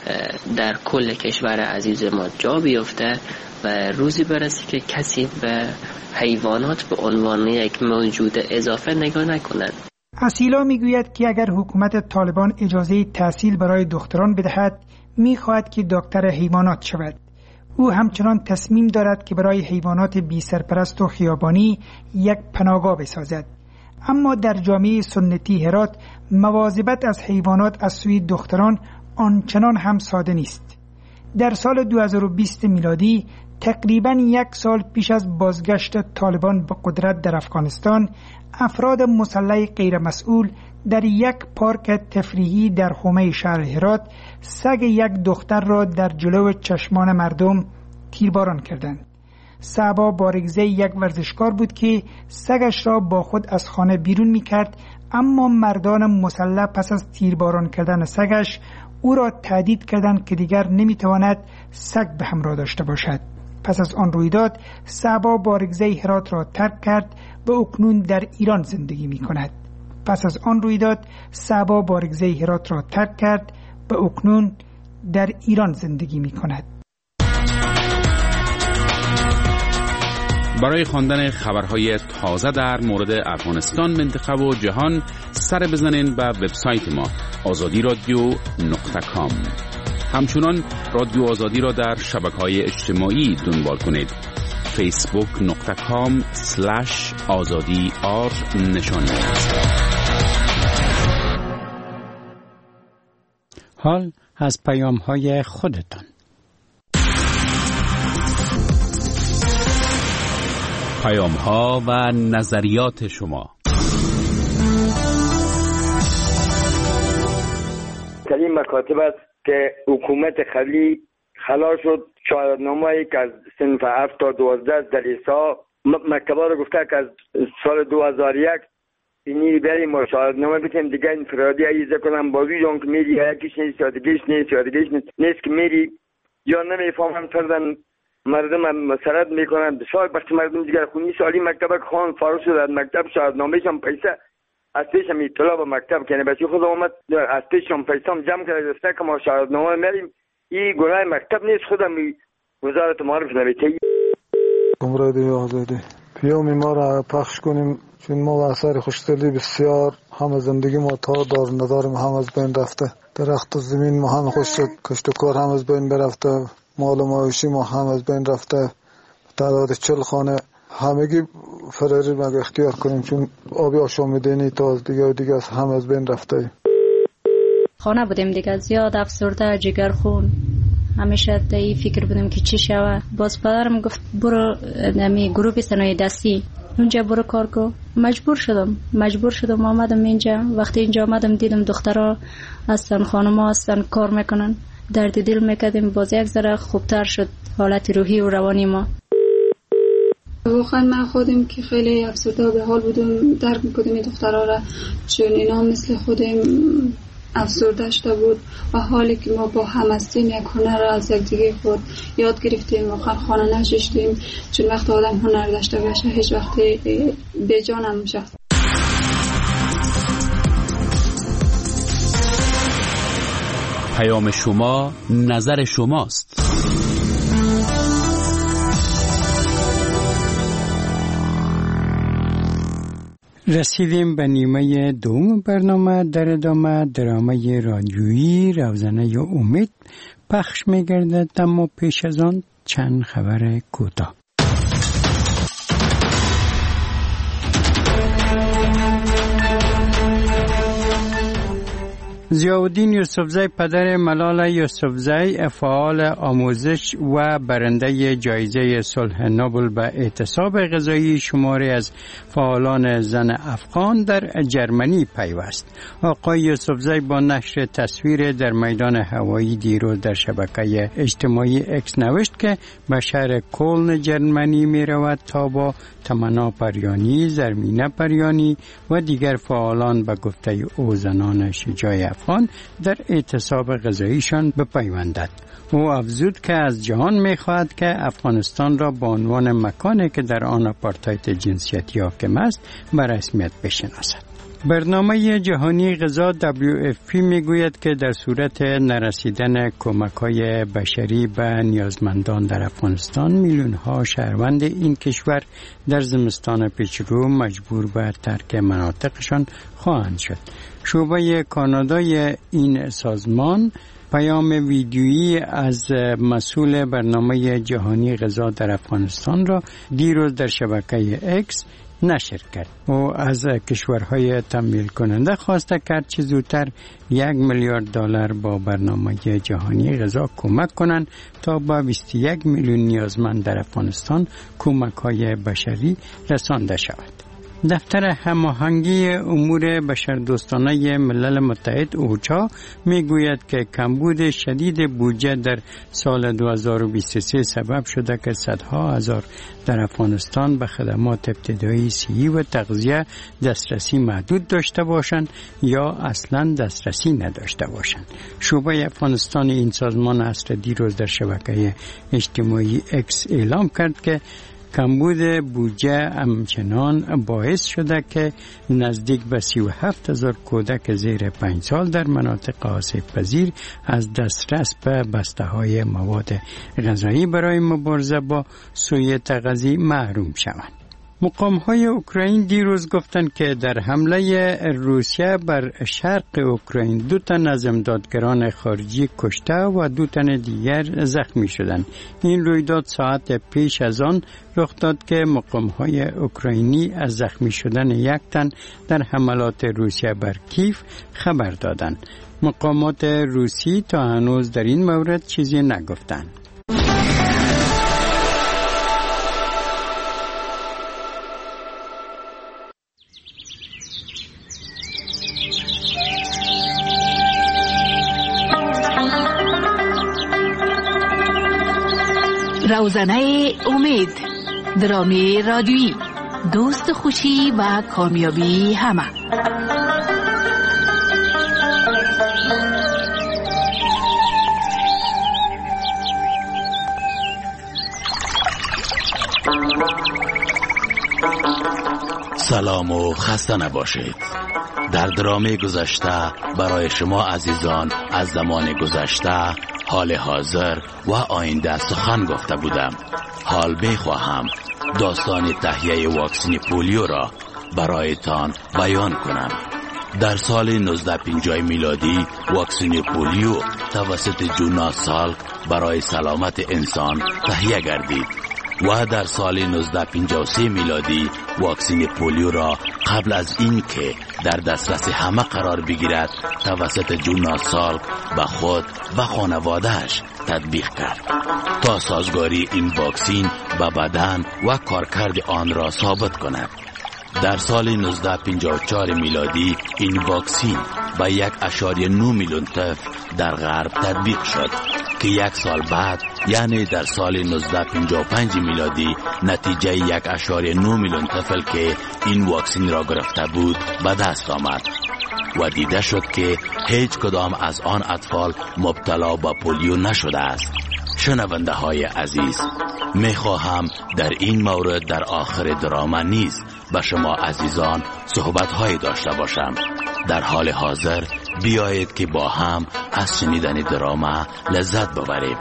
در کل کشور عزیز ما جا بیفته و روزی برسه که کسی به حیوانات به عنوان یک موجود اضافه نگاه نکنند. اسیلا میگوید که اگر حکومت طالبان اجازه تحصیل برای دختران بدهد میخواهد که دکتر حیوانات شود. او همچنان تصمیم دارد که برای حیوانات بی سرپرست و خیابانی یک پناهگاه بسازد. اما در جامعه سنتی هرات مواظبت از حیوانات از سوی دختران آنچنان هم ساده نیست. در سال دو هزار و بیست میلادی تقریباً یک سال پیش از بازگشت طالبان به قدرت در افغانستان، افراد مسلح غیر مسئول در یک پارک تفریحی در حومه شهر هرات سگ یک دختر را در جلو چشمان مردم تیرباران کردند. صعبا بارگزه یک ورزشکار بود که سگش را با خود از خانه بیرون می کرد، اما مردان مسلح پس از تیرباران کردن سگش او را تهدید کردند که دیگر نمیتواند سگ به همراه داشته باشد. پس از آن رویداد صعبا بارگزه هرات را ترک کرد و اکنون در ایران زندگی می کند. پس از آن رویداد صعبا بارگزه هرات را ترک کرد و اکنون در ایران زندگی می کند. برای خواندن خبرهای تازه در مورد افغانستان، منطقه و جهان سر بزنین به وبسایت ما آزادی رادیو نقطه کام. همچنان رادیو آزادی را در شبکه‌های اجتماعی دنبال کنید. فیسبوک نقطه کام سلش آزادی آر نشانی. حال از پیام‌های خودتان. پیام‌ها و نظریات شما. در این مکاتب است که حکومت خلی خلاص شد شاهدنامه‌ای که از صنف هفت تا دوازده دلیسا مکتبا رو گفته که از سال دو هزار و یک اینی بریم ما شاهدنامه بتیم دیگه انفرادی عیزه کنم با ویژن که میری یکیش نیست یا دیگهش نیست یا دیگهش نیست که میری یا نمیفهمم فردن مردم مسرد میکنن. بسیار وقتی مردم دیگر خونی سالی مکتب خان فارغ شد از مکتب شاهدنامه‌ش هم پیسه از پیشم اطلاع به مکتب کنه بسی خود اومد از پیشم پیسه هم جمع کرده دسته که ما شاهدنامه میریم این گناه مکتب نیست خودم وزارت معارف نویته. رادیو آزادی پیام ما را پخش کنیم چون ما و اثر خوشدلی بسیار هم زندگی ما تا دار نداریم هم از بین رفته، درخت و زمین ما هم خوش شد، کشت و کار هم از بین برفته، مال و معاشی ما هم از بین رفته، تعداد چل خانه همگی فراری مگه اختیار کنیم چون آبی آشامیدنی تا دیگه و دیگه هم از بین رفته. خانه بودیم دیگه زیاد افسرده جگر خون همیشه تایی فکر بودیم که چی شوه. باز پدرم گفت برو نمی گروه صنایع دستی اونجا برو کار کن. مجبور شدم مجبور شدم آمدم اینجا. وقتی اینجا آمدم دیدم دخترها هستن، خانم‌ها هستن، کار میکنن، درد دل میکردیم. باز یک ذره خوبتر شد حالت روحی و روانی ما. واقعا من خودم که خیلی افسرده و به حال بودم درک میکردم این دخترها را، چون اینا مثل خودم افسرده شده بود و حالی که ما با هم هستیم یک هنر را از یک دیگه خود یاد گرفتیم. واقعا خانه نشستیم، چون وقت آدم هنر داشته باشه هیچ وقت به جان نمیشه. پیام شما نظر شماست. رسیدیم به نیمه دوم برنامه. در ادامه درامه رادیویی روزنه امید پخش می‌گردد، اما پیش از آن چند خبر کوتاه. ضیاءالدین یوسفزی پدر ملال یوسفزی فعال آموزش و برنده جایزه صلح نوبل به اعتصاب غذایی شماری از فعالان زن افغان در جرمنی پیوست. آقای یوسفزی با نشر تصویر در میدان هوایی دیروز در شبکه اجتماعی اکس نوشت که به شهر کلن جرمنی می رود تا با تمنا پریانی، زرمینه پریانی و دیگر فعالان به گفته او زنان شجاع افغان در اعتصاب غذاییشان بپیوندد. او افزود که از جهان می‌خواهد که افغانستان را به عنوان مکانی که در آن آپارتاید جنسیتی حاکم است به رسمیت بشناسد. برنامه جهانی غذا دبلیو اف پی میگوید که در صورت نرسیدن کمک‌های بشری به نیازمندان در افغانستان میلیون‌ها شهروند این کشور در زمستان پیشرو مجبور به ترک مناطقشان خواهند شد. شعبه کانادای این سازمان پیام ویدیویی از مسئول برنامه جهانی غذا در افغانستان را دیروز در شبکه اکس نشر کرد. او از کشورهای تمویل کننده خواسته کرد چه زودتر یک میلیارد دلار با برنامه جهانی غذا کمک کنند تا با بیست و یک میلیون نیازمند در افغانستان کمک‌های بشری رسانده شود. دفتر هماهنگی امور بشردوستانه ملل متحد اوچا میگوید که کمبود شدید بودجه در سال دو هزار و بیست و سه سبب شده که صدها هزار در افغانستان به خدمات ابتدایی صحی و تغذیه دسترسی محدود داشته باشند یا اصلا دسترسی نداشته باشند. شعبه افغانستان این سازمان عصر دیروز در شبکه اجتماعی اکس اعلام کرد که کمبود بودجه همچنان باعث شده که نزدیک به سی و هفت هزار کودک زیر پنج سال در مناطق آسیب پذیر از دسترس به بسته های مواد غذایی برای مبارزه با سوء تغذیه محروم شوند. مقام‌های اوکراین دیروز گفتند که در حمله روسیه بر شرق اوکراین دو تن از امدادگران خارجی کشته و دو تن دیگر زخمی شدند. این رویداد ساعت پیش از آن رخ داد که مقام‌های اوکراینی از زخمی شدن یک تن در حملات روسیه بر کیف خبر دادند. مقامات روسی تا هنوز در این مورد چیزی نگفتند. روزنه امید، درامی رادیویی، دوست خوشی و کامیابی همه. سلام و خسته نباشید. در درامه گذشته برای شما عزیزان از زمان گذشته، حال حاضر و آینده سخن گفته بودم. حال بخواهم داستان تهیه واکسن پولیو را برایتان بیان کنم. در سال نوزده پنجاه میلادی واکسن پولیو توسط جوناس سالک برای سلامت انسان تهیه گردید و در سال نوزده پنجاه و سه میلادی واکسن پولیو را قبل از این که در دسترس همه قرار بگیرد توسط جوناس سالک به خود و خانوادهش تطبیق کرد تا سازگاری این واکسن به بدن و کارکرد آن را ثابت کند. در سال نوزده پنجاه و چهار میلادی این واکسین به یک اشاری نه میلیون طفل در غرب تطبیق شد که یک سال بعد یعنی در سال نوزده پنجاه و پنج میلادی نتیجه یک اشاری نه میلیون طفل که این واکسین را گرفته بود به دست آمد و دیده شد که هیچ کدام از آن اطفال مبتلا به پولیو نشده است. شنونده های عزیز، می خواهم در این مورد در آخر دراما نیز به شما عزیزان صحبت های داشته باشم. در حال حاضر بیایید که با هم از شنیدن دراما لذت ببریم.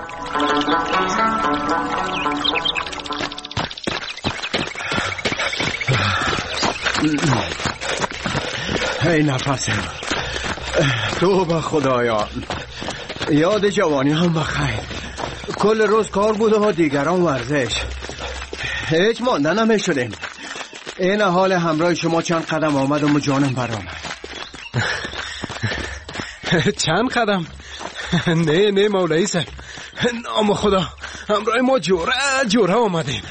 ای نفسم، تو به خدایان، یاد جوانی هم بخیر. کل روز کار بود و دیگران ورزش، هیچ مانده نمی شدیم. این حال همراه شما چند قدم آمد و جانم برآمد. چند قدم؟ نه نه مولایی صاحب، نام خدا، همراه ما جوره جوره آمدیم.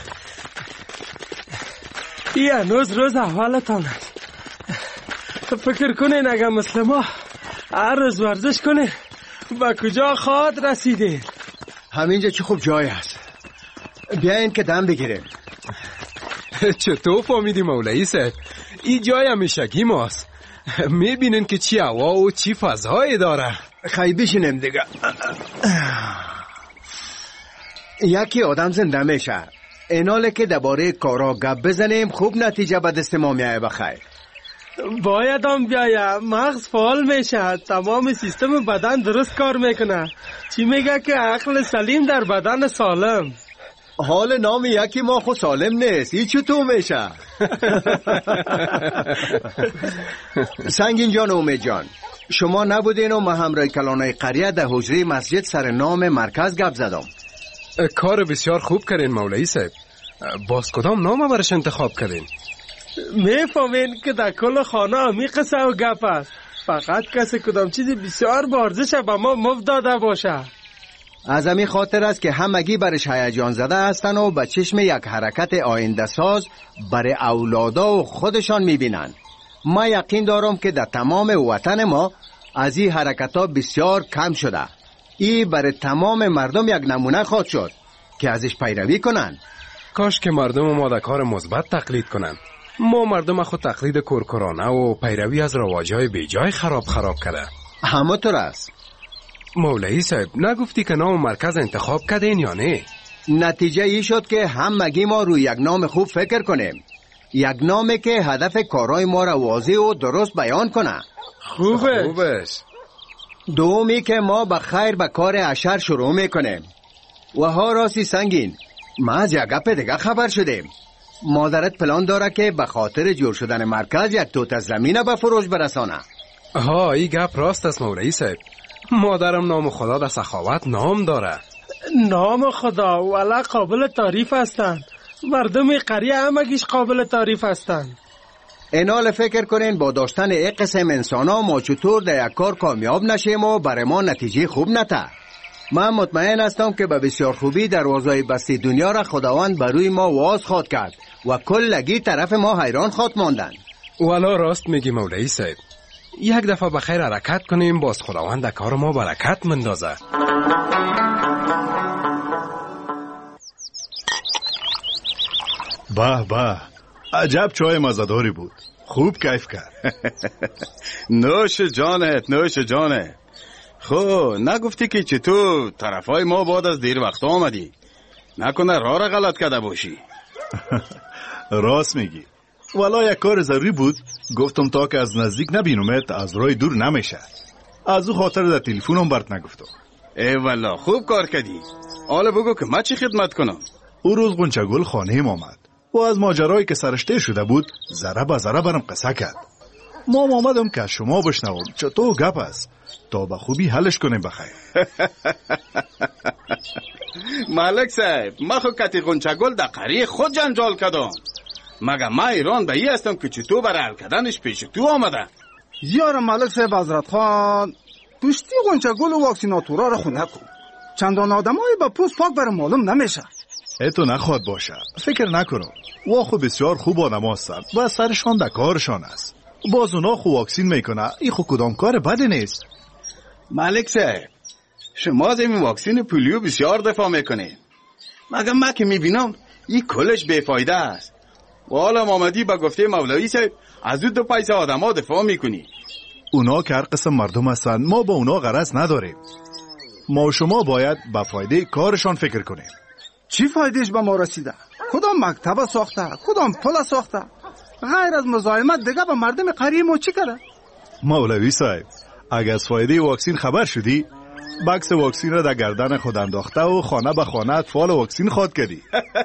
یه هنوز روز اولتان است. فکر کنین اگر مثل ما هر روز ورزش کنین به کجا خواهد رسیدین؟ همینجا چه خوب جای است، بیاین که دم بگیریم. چطور فهمیدی مولایی صاحب؟ این جای همیشگی ماست. میبینین که چی هوا و چی فضایی داره. خیلی بشینیم دیگه. یکی آدم زنده میشه، ایناله که درباره کارا گپ بزنیم خوب نتیجه به دست ما میایه. بخیر باید هم بیایه، مغز فعال میشه، تمام سیستم بدن درست کار میکنه. چی میگه که عقل سلیم در بدن سالم. حال نام یکی ما خود سالم نیست، این چطور میشه؟ سنگین جان و امید جان، شما نبودین و ما همراه کلانای قریه در حجره مسجد سر نام مرکز گپ زدم. کار بسیار خوب کردین مولایی صاحب. باز کدام نام برش انتخاب کردین؟ میفهمین که در کل خانه همی قصه و گپ است، فقط کسی کدام چیزی بسیار بارزش به ما مفت داده باشه. از همین خاطر است که همگی برش هیجان زده هستن و به چشم یک حرکت آینده ساز برای اولادا و خودشان میبینن. ما یقین دارم که در تمام وطن ما از این حرکت ها بسیار کم شده. این برای تمام مردم یک نمونه خواهد شد که ازش پیروی کنن. کاش که مردم ما در کار مثبت تقلید کنن. ما مردم خود تقلید کرکرانه و پیروی از رواجهای بیجای خراب خراب کرده. همونطور است. مولایی صاحب، نگفتی که نام مرکز انتخاب کردین یا نه؟ نتیجه ای شد که همگی ما روی یک نام خوب فکر کنیم، یک نامی که هدف کارهای ما را واضح و درست بیان کنه. خوبه خوبه. دومی که ما به خیر به کار اشر شروع میکنیم. و ها راستی سنگین، ما از یک گپ دیگه خبر شدیم. مادرت پلان داره که به خاطر جور شدن مرکز یک توت از زمینه به فروش برسانه. ها، این گپ راست است مولایی صاحب. مادرم نام خدا در سخاوت نام داره. نام خدا والا قابل تعریف هستن، مردم قریه همگیش قابل تعریف هستن. اینال فکر کنین با داشتن یک قسم انسان ها ما چطور در یک کار کامیاب نشیم و برای ما نتیجه خوب نته. من مطمئن هستم که به بسیار خوبی دروازهای بستی دنیا را خداوند بروی ما واز خواد کرد و کلگی طرف ما حیران خواد ماندن. والا راست میگی مولایی صاحب. یک دفعه بخیر حرکت کنیم، باز خداوند در کار ما برکت مندازه. به به، عجب چای مزداری بود، خوب کیف کرد. نوش جانت نوش جانت. خب نگفتی که چطور طرفای ما بعد از دیر وقت آمدی؟ نکنه راه را غلط کرده باشی؟ راست میگی، والا یک کار ضروری بود، گفتم تا که از نزدیک نبینمت از راه دور نمیشه. از او خاطر در تلفنم برات نگفتم. ای والا خوب کار کردی. حالا بگو که من چی خدمت کنم؟ او روز غنچه‌گل خانه‌ام آمد و از ماجرایی که سرشته شده بود ذره به ذره برم قصه کرد. ما آمدم که از شما بشنوم چطور گپ است تا به خوبی حلش کنیم. بخیر. مالک صاحب، ما خو کتی غنچه‌گل در قریه خود جنجال کردم. مگه ما ایران به ای هستم که چطور برای حل کردنش پیش تو آمده؟ یار ملک صاحب حضرت خان، پشتی غنچه‌گل و واکسیناتورا را خونه کن. چندان آدمایی با پوست پاک برای معلوم نمیشه. ایتو نخواد باشه. فکر نکنم. وا خو بسیار خوب آدم هستند و سرشان در کارشان است. باز اونا خو واکسین میکنه. این خو کدام کار بدی نیست. ملک صاحب، شما از این واکسین پولیو بسیار دفاع میکنید. مگر من که میبینم این کلش بیفایده است. و حالا آمدی با گفته مولوی صاحب از دو پیسه آدم ها دفاع میکنی. اونا که هر قسم مردم هستند، ما با اونا غرض نداریم. ما و شما باید به فایده کارشان فکر کنیم. چی فایدهش به ما رسیده؟ کدام مکتب ساخته؟ کدام پل ساخته؟ غیر از مزاحمت دیگه به مردم قریه ما چی کرده؟ مولوی صاحب، اگر از فایده واکسین خبر شدی، بکس واکسین را در گردن خود انداخته و خانه به خانه اطفال واکسین خواد کردی.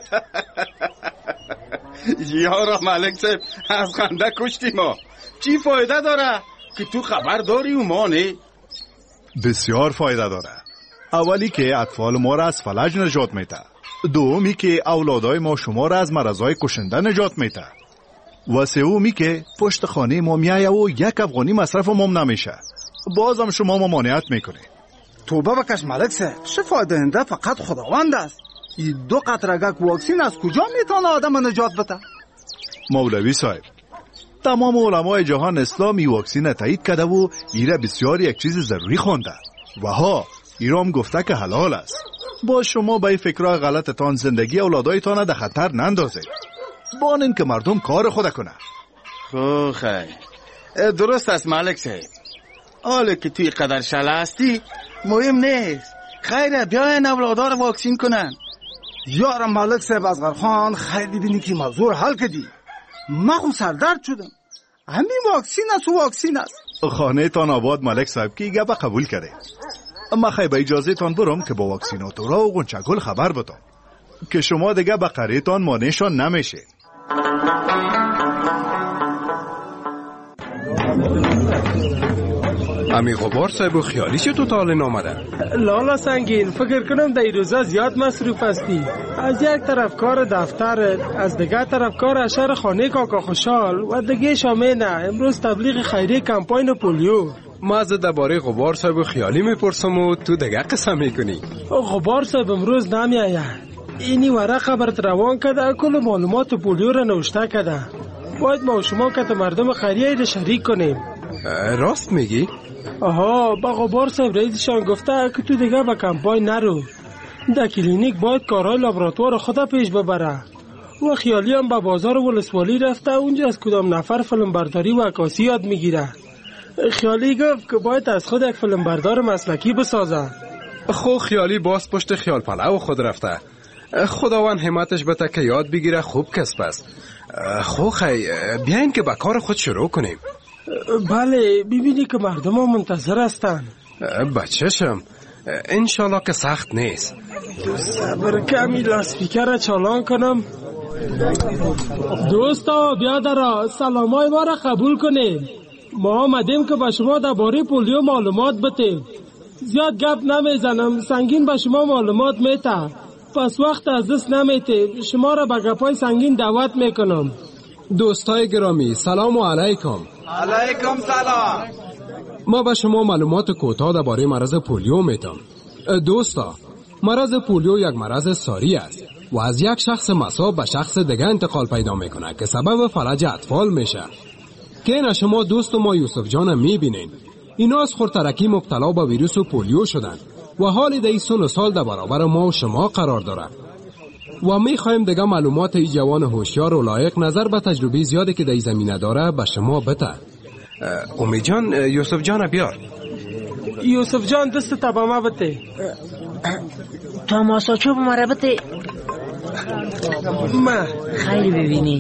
یارا ملک صاحب، از خنده کشتی ما. چی فایده داره که تو خبر داری و ما نه؟ بسیار فایده داره. اولی که اطفال ما را از فلج نجات میده. دومی که اولادای ما شما را از مرضای کشنده نجات میده. و سومی که پشت خانه ما میایه و یک افغانی مصرف ما نمیشه. بازم شما ممانعت میکنه. توبه بکش ملک صاحب، شفا دهنده فقط خداوند است. این دو قطرگک واکسین از کجا میتونه آدم نجات بده؟ مولوی صاحب، تمام علمای جهان اسلامی واکسین تایید کرده و ایره بسیار یک چیز ضروری خونده و ها ایرام گفته که حلال است. با شما به این فکرهای غلطتان زندگی اولادایتان در خطر نندازید. بانین که مردم کار خود کنه. خو خیر درست است ملک صاحب. حالا که توی قدر شله هستی مهم نیست. خیره بیاین اولادار واکسین کنن. یارم ملک صاحب اصغر خان، خیلی بینی که موضوع حل کردی. من خود سردرد شدم. همین واکسین است و واکسین است. خانه تان آباد ملک صاحب که گپ قبول کرده. اما خیلی به اجازه تان برم که با واکسیناتورا و غنچگل خبر بدم که شما دیگه به قریه تان مانعشان نمیشه. امی غبار صاحب و خیالی چه تو تاله نامده؟ لالا سنگین، فکر کنم در این روزا زیاد مصروف هستی. از یک طرف کار دفتر، از دیگه طرف کار اشر خانه کاکا خوشحال و دیگه شامینه امروز تبلیغ خیریه کمپاین پولیو. ما از درباره غبار صاحب و خیالی میپرسم و تو دیگه قصه میکنی. غبار صاحب امروز نمیآید. اینی ورقه برات روان کرده، کل معلومات پولیو را نوشته کرده. باید ما و شما که مردم خیریه را شریک کنیم. راست میگی؟ آها، با غبار صاحب رئیسشان گفته که تو دیگه با کمپاین نرو. در کلینیک باید کارهای لابراتوار خدا پیش ببره. و خیالی هم به بازار ولسوالی رفته، اونجا از کدام نفر فیلم برداری و عکاسی یاد میگیره. خیالی گفت که باید از خود یک فیلم بردار مسلکی بسازه. خو خیالی باز پشت خیال پلو خود رفته. خداوند همتش بده که یاد بگیره، خوب کسب است. خو خی بیاین که با کار خود شروع کنیم. بله، ببینی که مردم ها منتظر هستن. بچه‌شم انشالله که سخت نیست. صبر کمی لاسپیکر را چالان کنم. دوستا بیا درا سلامای ما را قبول کنید. ما آمدیم که به شما درباره پولیو معلومات بدیم. زیاد گپ نمیزنم، سنگین به شما معلومات میته، پس وقت از دست نمیته. شما را به گپای سنگین دعوت میکنم. دوستای گرامی سلام علیکم. علیکم سلام. ما به شما معلومات کوتاه درباره مرض پولیو میتم. دوستا، مرض پولیو یک مرض ساری است و از یک شخص مصاب به شخص دیگه انتقال پیدا میکنه که سبب فلج اطفال میشه. که اینا شما دوست ما یوسف جان میبینین، اینا از خورترکی مبتلا به ویروس پولیو شدن و حالی در این سن و سال در برابر ما و شما قرار داره و میخوایم دیگه معلومات ای جوان هوشیار و لایق نظر به تجربه زیادی که در این زمینه داره به شما بده. امید جان، یوسف جان بیار. یوسف جان دست تا با ما بده. تماسا چوب مرا بده. ما خیلی ببینی.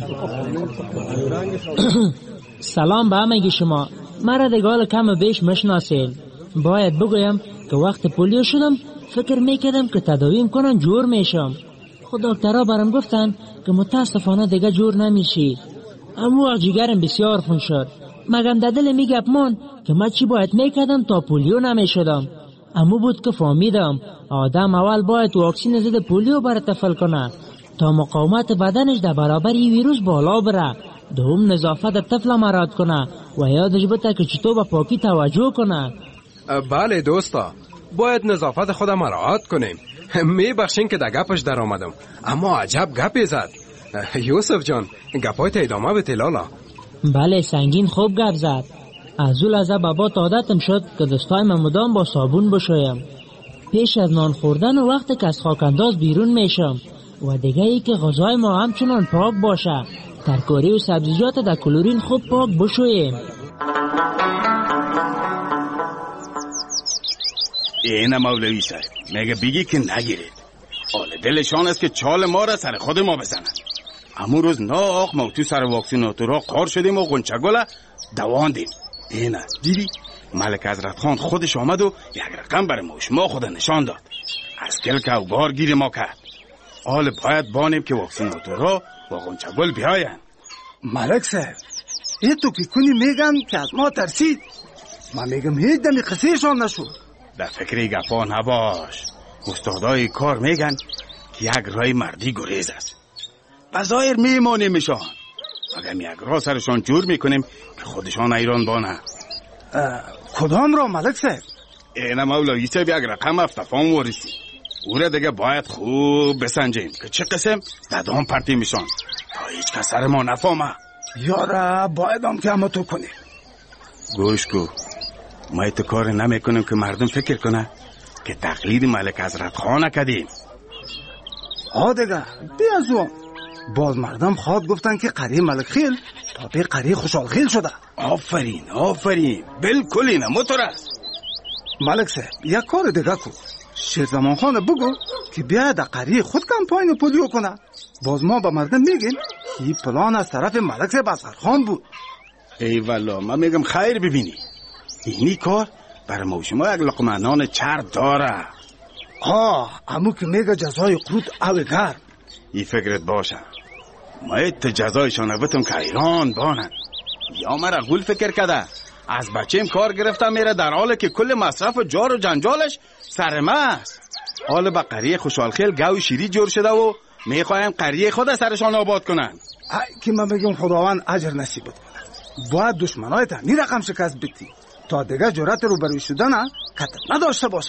سلام به همگی شما. مرا دیگه کم و بیش مشناسید. باید بگویم که وقت پولیو شدم فکر میکردم که تداویم کنن جور میشم. خود دکترها برام گفتن که متاسفانه دیگه جور نمیشی. اما وقت جگرم بسیار خون شد. مگم در دل میگپ من که من چی باید میکردم تا پولیو نمیشدم. اما بود که فهمیدم آدم اول باید واکسین ضد پولیو برای طفل کنه تا مقاومت بدنش در برابر این ویروس بالا بره. دوم نظافت طفل مراد کنه و یادش بده که چطور به پاکی توجه کنه. بله دوستا، باید نظافت خود مراعات کنیم. میبخشین که در گپش در آمدم، اما عجب گپی زد. یوسف جان گپایت ادامه به تلالا. بله سنگین خوب گپ زد. از اون لحظه بابا عادتم شد که دستای من مدام با صابون بشویم. پیش از نان خوردن و وقتی که از خاکانداز بیرون میشم و دیگه ای که غذای ما همچنان پاک باشه. ترکاری و سبزیجات در کلورین خوب پاک بشویم. اینه مولوی صاحب میگه بگی که نگیرید. آل دلشان است که چال ما را سر خود ما بزنن. امون روز نا آخ ما تو سر واکسیناتو را قار شدیم و غنچه گل دواندیم. اینه دیدی ملک حضرت خان خودش آمد و یک رقم برای ما شما خود نشان داد. از کل که اوگار گیر ما کرد. آل باید بانیم که واکسیناتو را با غنچه گل بیاین. ملک صاحب این تو پیکونی میگن که از ما ترسید. من میگم هیچ دمی قصهشان نشد. در فکری گپا نباش. استادای کار میگن که یک رای مردی گریز است. بظاهر میمانیمشان اگر یک راه سرشان جور میکنیم که خودشان ایران بانه. کدام را ملک صاحب؟ اینه مولایی صاحب یک رقم افتفان وارسی. او را دیگه باید خوب بسنجیم که چه قسم دادام پرتی میشان تا هیچ کس سر ما نفهمه. یاره باید هم که همه تو کنیم. گوش کو ما ایتو کار نمیکنیم که مردم فکر کنه که تقلید ملک حضرت خان کردیم. ها دیگه بیازوام باز مردم خواد گفتن که قری ملک خیل تا به قری خوشحال خیل شده. آفرین آفرین بالکل اینه موتورست. ملک صاحب یک کار دیگه کو شیرزمان خانه بگو که بیا در قری خود کمپاین پولیو کنه. باز ما با مردم میگیم این پلان از طرف ملک صاحب اصغر خان بود. ای والا من میگم خیر ببینی اینی کار برای ما شما یک لقمه نان چرب داره. آه امو که میگه جزای قرود او گرم. ای فکرت باشه ما ایت جزایشان بتم که ایران بانن. یا مرا غول فکر کده از بچیم کار گرفتم میره در حاله که کل مصرف جار و جنجالش سر ماست. حال با قریه خوشحال خیل گوی شیری جور شده و میخوایم قریه خود سرشان آباد کنن. ای که من بگم خداوند اجر نصیب کنه. باید دشمنای تا می رقم شکست بدی تا دیگه جرأت رو بروی شدن کتر نداشته باشه.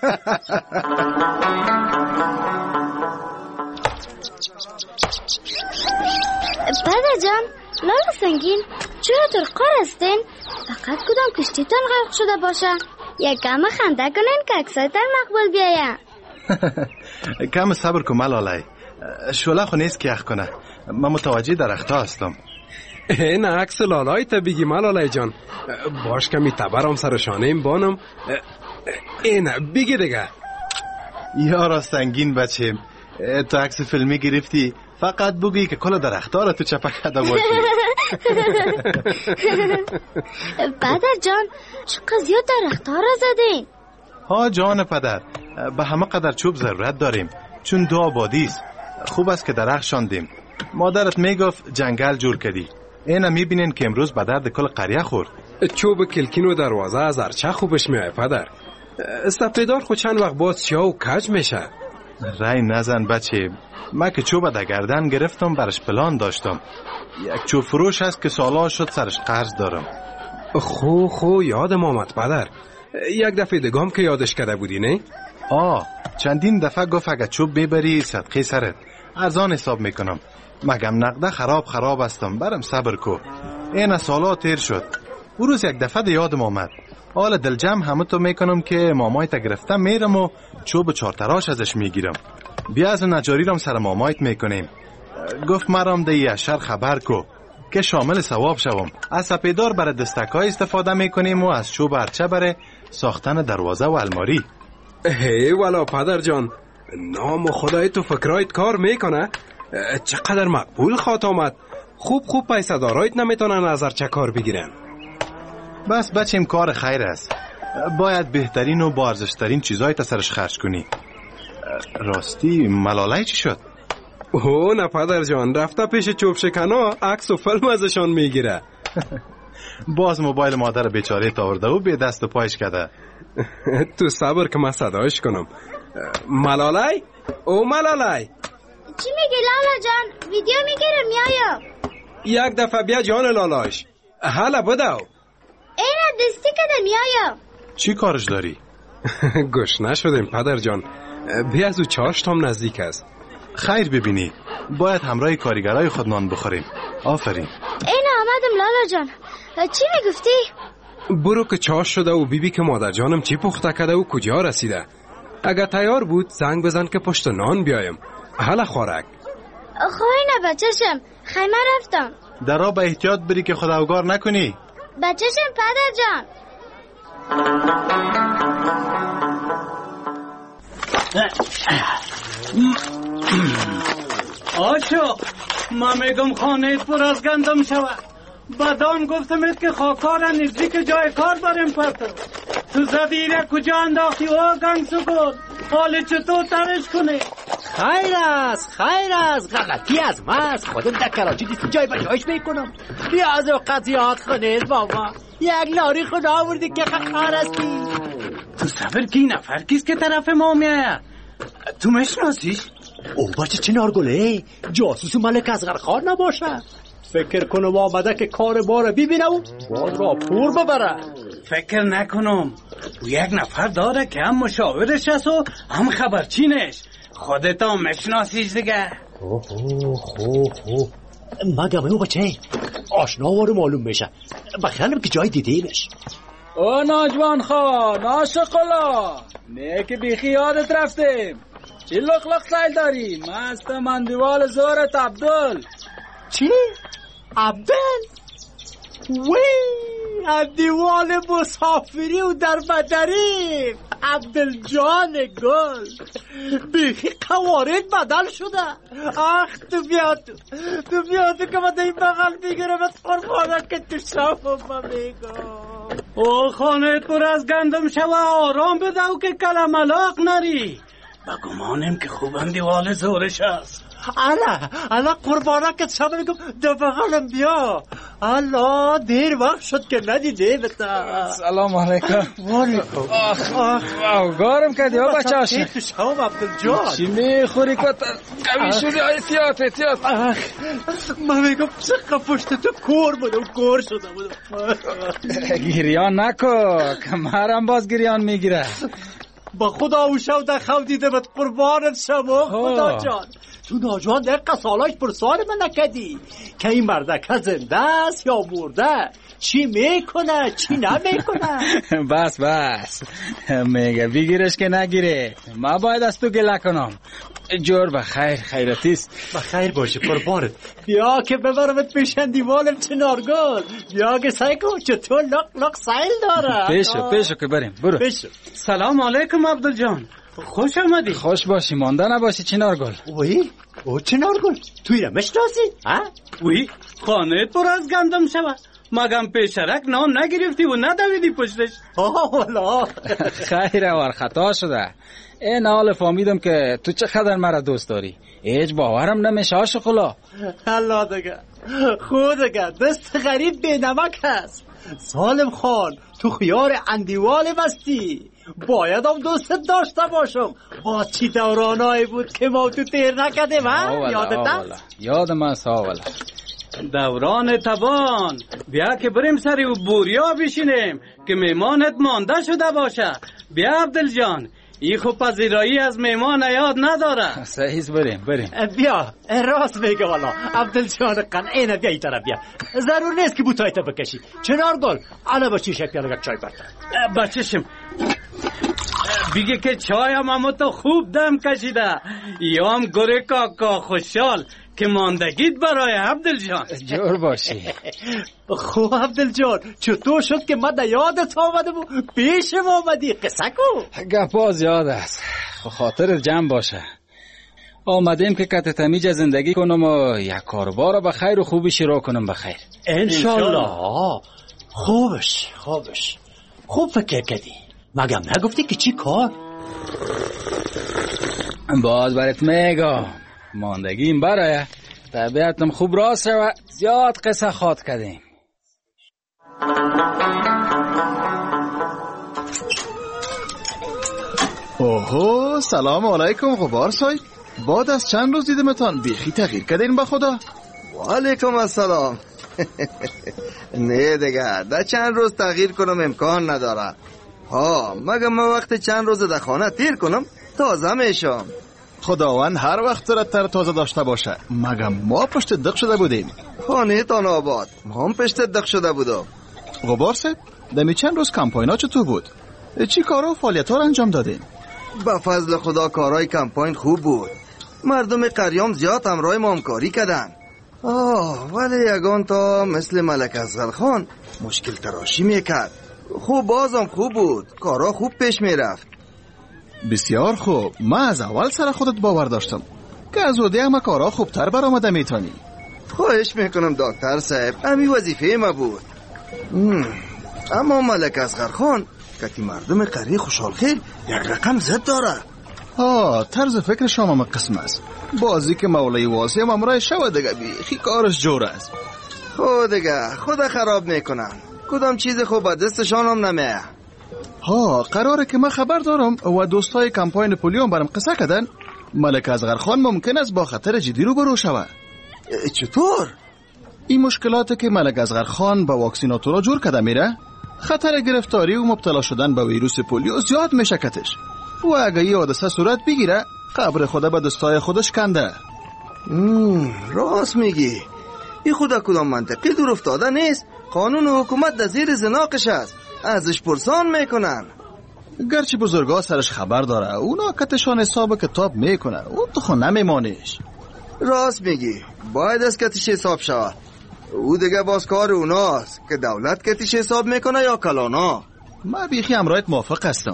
پدر جان لال سنگین چرا ترقار هستین؟ فقط کدام کشتیتان غرق شده باشه. یک کم خنده کنین که اکسایتر مقبول بیاین. کم صبر کن ملاله شوله خو نیست که یخ کنه. من متوجه درخت هستم. این عکس لالای تا بگی ملاله جان باش کمی تبرم سر شانه بانم. این بگی دیگه. یارا سنگین بچه تو عکس فیلمی گرفتی فقط بگی که کل درختار رو تو چپک کده باشی. پدر جان چقدر زیاد درختار را زدین؟ ها جان پدر به همه قدر چوب ضرورت داریم چون دو آبادی است. خوب است که درخت شاندیم. مادرت میگفت جنگل جور کردی. اینا میبینین که امروز به درد کل قریه خورد. چوب کلکین و دروازه از ارچه خوبش میای پدر. سپیدار خود چند وقت باز سیاه و کج میشه. رای نزن بچه. من که چوب در گردن گرفتم برش پلان داشتم. یک چوب فروش هست که سالا شد سرش قرض دارم. خو خو یادم آمد پدر. یک دفعه دگام که یادش کرده بودی نه؟ آه چندین دفعه گفت اگه چوب ببری صدقه سرت ارزان حساب میکنم. مگم نقده خراب خراب هستم برم صبر کو. این سالا تیر شد. او روز یک دفعه یادم آمد. حالا دلجم همه تو میکنم که مامایت گرفتم میرم و چوب چارتراش ازش میگیرم. بیا از نجاری رم سر مامایت میکنیم. گفت مرام ده یشر خبر کو که شامل ثواب شوم. از سپیدار برای دستکای استفاده میکنیم و از چوب ارچه برای ساختن دروازه و الماری. هی والا پدر جان نام خدای تو فکرایت کار میکنه. چقدر مقبول خواهد آمد. خوب خوب پیسه دارایت نمیتونن از ارچه کار بگیرن. بس بچیم کار خیر است. باید بهترین و با ارزشترین چیزای تا سرش خرج کنی. راستی ملاله چی شد؟ اوه نه پدر جان رفته پیش چوب شکنا عکس و فیلم ازشان میگیره. باز موبایل مادر بیچاره تاورده و به دست و پایش کرده. تو صبر که من صدایش کنم. ملاله او ملاله چی میگی لالا جان؟ ویدیو میگیرم میایم. یک دفعه بیا جان لالایش. حالا بدو. اینا دستی کده میایم. چی کارش داری؟ گوش نشدیم پدر جان. بی از او چاشت هم نزدیک است. خیر ببینی، باید همراه کارگرای خود نان بخوریم. آفرین. این آمدم لالا جان. چی میگفتی؟ برو که چاش شده و بیبی که مادر جانم چی پخته کرده و کجا رسیده. اگر تیار بود زنگ بزن که پشت نان بیایم. حالا خورک. خواه نه بچه‌شم، خیمه رفتم. در را به احتیاط بری که خود اوگار نکنی. بچه‌شم پدر جان. آشو ما میگم خانه پر از گندم شود. بدان گفتمت که خاکار نزدیک جای کار بریم پرتو. تو زدیره کجا انداختی او گنگ سکون. حال چطور ترش کنی؟ خیر است خیر است غلطی از ما است. خودم در کراچی دیسی جای بجایش میکنم. بیاز و قضیات خونید بابا. یک لاری خود آوردی که خار هستی. تو صبر کی نفر کیست که طرف ما میآید؟ تو مشناسیش؟ او بچه چنارگله جاسوس ملک اصغر خان نباشه. فکر کنم آمده که کار ما را ببینه و باز را پور ببره. فکر نکنم. او یک نفر داره که هم مشاورش است و هم خبرچینش. خودت هم مشناسیش دیگه. اوه خوب خوب مگم او بچه آشنا وارو معلوم میشه. بخیالم که جای دیدیمش. او ناجوان خان عاشقلا نه که بیخی یادت رفتیم. چی لق لق سایل داری؟ مست مندوال زورت عبدال. چی؟ عبدال؟ وی عبدیوال مسافری و در بدری عبدال جان گل بیخی قوارد بدل شده. آخ تو بیاد تو بیاد که من این بغل بگیره بس قربانه که تو شفا میگم. او خانه پر از گندم شوه آرام بده و که کلم علاق نری. بگمانم که خوبم دیوال زورش است. الا الا قربانه که شما میگم دو بغلم بیا. الا دیر وقت شد که ندیده بتا. سلام علیکم. وعلیکم. آخ آخ اوگارم کردی ها بچه هاشه. تو شما عبدالجان چی میخوری کتا قوی شدی احتیاط احتیاط. من میگم چقدر پشت تو کور بودم کور شده بودم. گریان نکو کمرم باز گریان میگیره. با خدا او شو در خو دیده بد قربانت شما خدا جان. تو ناجوان دقیقه سالاش پرسان من نکدی که این مردکه زنده است یا مرده. چی میکنه چی نمیکنه. بس بس میگه بگیرش که نگیره. ما باید از تو گله کنم. جور بخیر خیرتیست. بخیر باشه قربانت. بیا که ببرمت پیشن دیوالم چنارگل. بیا که سعی کن چطور لق لق سایل داره. پیشو پیشو که بریم برو. پیشو. سلام علیکم عبدالجان. خوش آمدی. خوش باشی مانده نباشی چنارگل. وی او چنارگل توی را مشناسی؟ وی خانه پر از گندم شود. مگم پیشرک نام نگرفتی و ندویدی پشتش. آه والا خیره وار خطا شده. این حال فهمیدم که تو چقدر مرا دوست داری. هیچ باورم نمیشه عاشقلا. الله دیگه خود دیگه دست غریب به نمک هست. سالم خان تو خیار اندیوال بستی. باید هم دوستت داشته باشم. با چی دورانایی بود که ما تو تیر نکدیم ها؟ یادت هست؟ یادم هست آولا. دوران تبان بیا که بریم سری و بوریا بشینیم که میمانت مانده شده باشه. بیا عبدالجان ای خوب پذیرایی از میمان یاد نداره. صحیح بریم بریم. بیا راست میگه والا عبدالجان قن اینه بیا ای طرف بیا. ضرور نیست که بوتایت بکشی. چنارگل انا با چی شک پیانگه چای برده بچشم بگه که چای هم اما تو خوب دم کشیده. یا هم گره کاکا خوشحال که ماندگیت برای عبدالجان. جور باشی. خوب عبدالجان چطور شد که من یادت آمده بود پیشم آمدی؟ قصه کو گپاز یاد است. خاطر جمع باشه. آمدیم که کت تمیج زندگی کنم و یک کاربار رو به خیر و خوبی شروع کنم به خیر انشالله. خوبش خوبش خوب فکر کردی. مگم نگفتی که چی کار؟ باز برات میگم ماندگیم برای طبیعتم خوب راست رو زیاد قصه خواد کردیم. اوهو سلام علیکم غبار سای. بعد از چند روز دیدمتان بیخی تغییر کردین به خدا. و علیکم السلام. نه دیگه ده چند روز تغییر کنم امکان نداره. ها مگه ما وقت چند روز در خانه تیر کنم تازه میشم. خداوند هر وقت را تر تازه داشته باشه. مگم ما پشت دق شده بودیم؟ خانه تان آباد، ما هم پشت دق شده بودم. غبار صاحب، دمی چند روز کمپاینا چطور بود؟ چی کارا و فعالیت ها را انجام دادین؟ به فضل خدا کارهای کمپاین خوب بود. مردم قریام زیاد همراه ما همکاری کردن. آه ولی یگان تا مثل ملک اصغر خان مشکل تراشی میکرد. خوب بازم خوب بود، کارا خوب پیش میرفت. بسیار خوب. من از اول سر خودت باور داشتم که از اوده همه کارا خوبتر برآمده میتونی. خواهش میکنم دکتر صاحب، امی وظیفه ما بود. اما ملک اصغر خان که مردم قریه خوشحال خیل یک رقم زد داره. ها طرز فکر شما من قسم است. بازی که مولای واسی هم امرای شو دیگه بیخی کارش جور است. خود دیگه خدا خراب میکنن، کدام چیز خوب به دستشان هم نمیه. ها قراره که من خبر دارم و دوستای کمپاین پولیو برام قصه کردن ملک اصغر خان ممکن است با خطر جدی رو برو شود. چطور؟ این مشکلاتی که ملک اصغر خان با واکسیناتورا جور کرده میره، خطر گرفتاری و مبتلا شدن به ویروس پولیو زیاد میشه کتش. و اگه یه حادثه صورت بگیره قبر خدا به دستای خودش کنده. راست میگی. این خدا کدام منطقی دور افتاده نیست. قانون و حکومت در زیر زناقش است، ازش پرسان میکنن. گرچه بزرگا سرش خبر داره، اونا کتشان حساب کتاب میکنه، اون تو خود نمیمانش. راست میگی، باید از کتش حساب شود. او دیگه باز کار اوناست که دولت کتش حساب میکنه یا کلانا. من بیخی امرایت موافق هستم.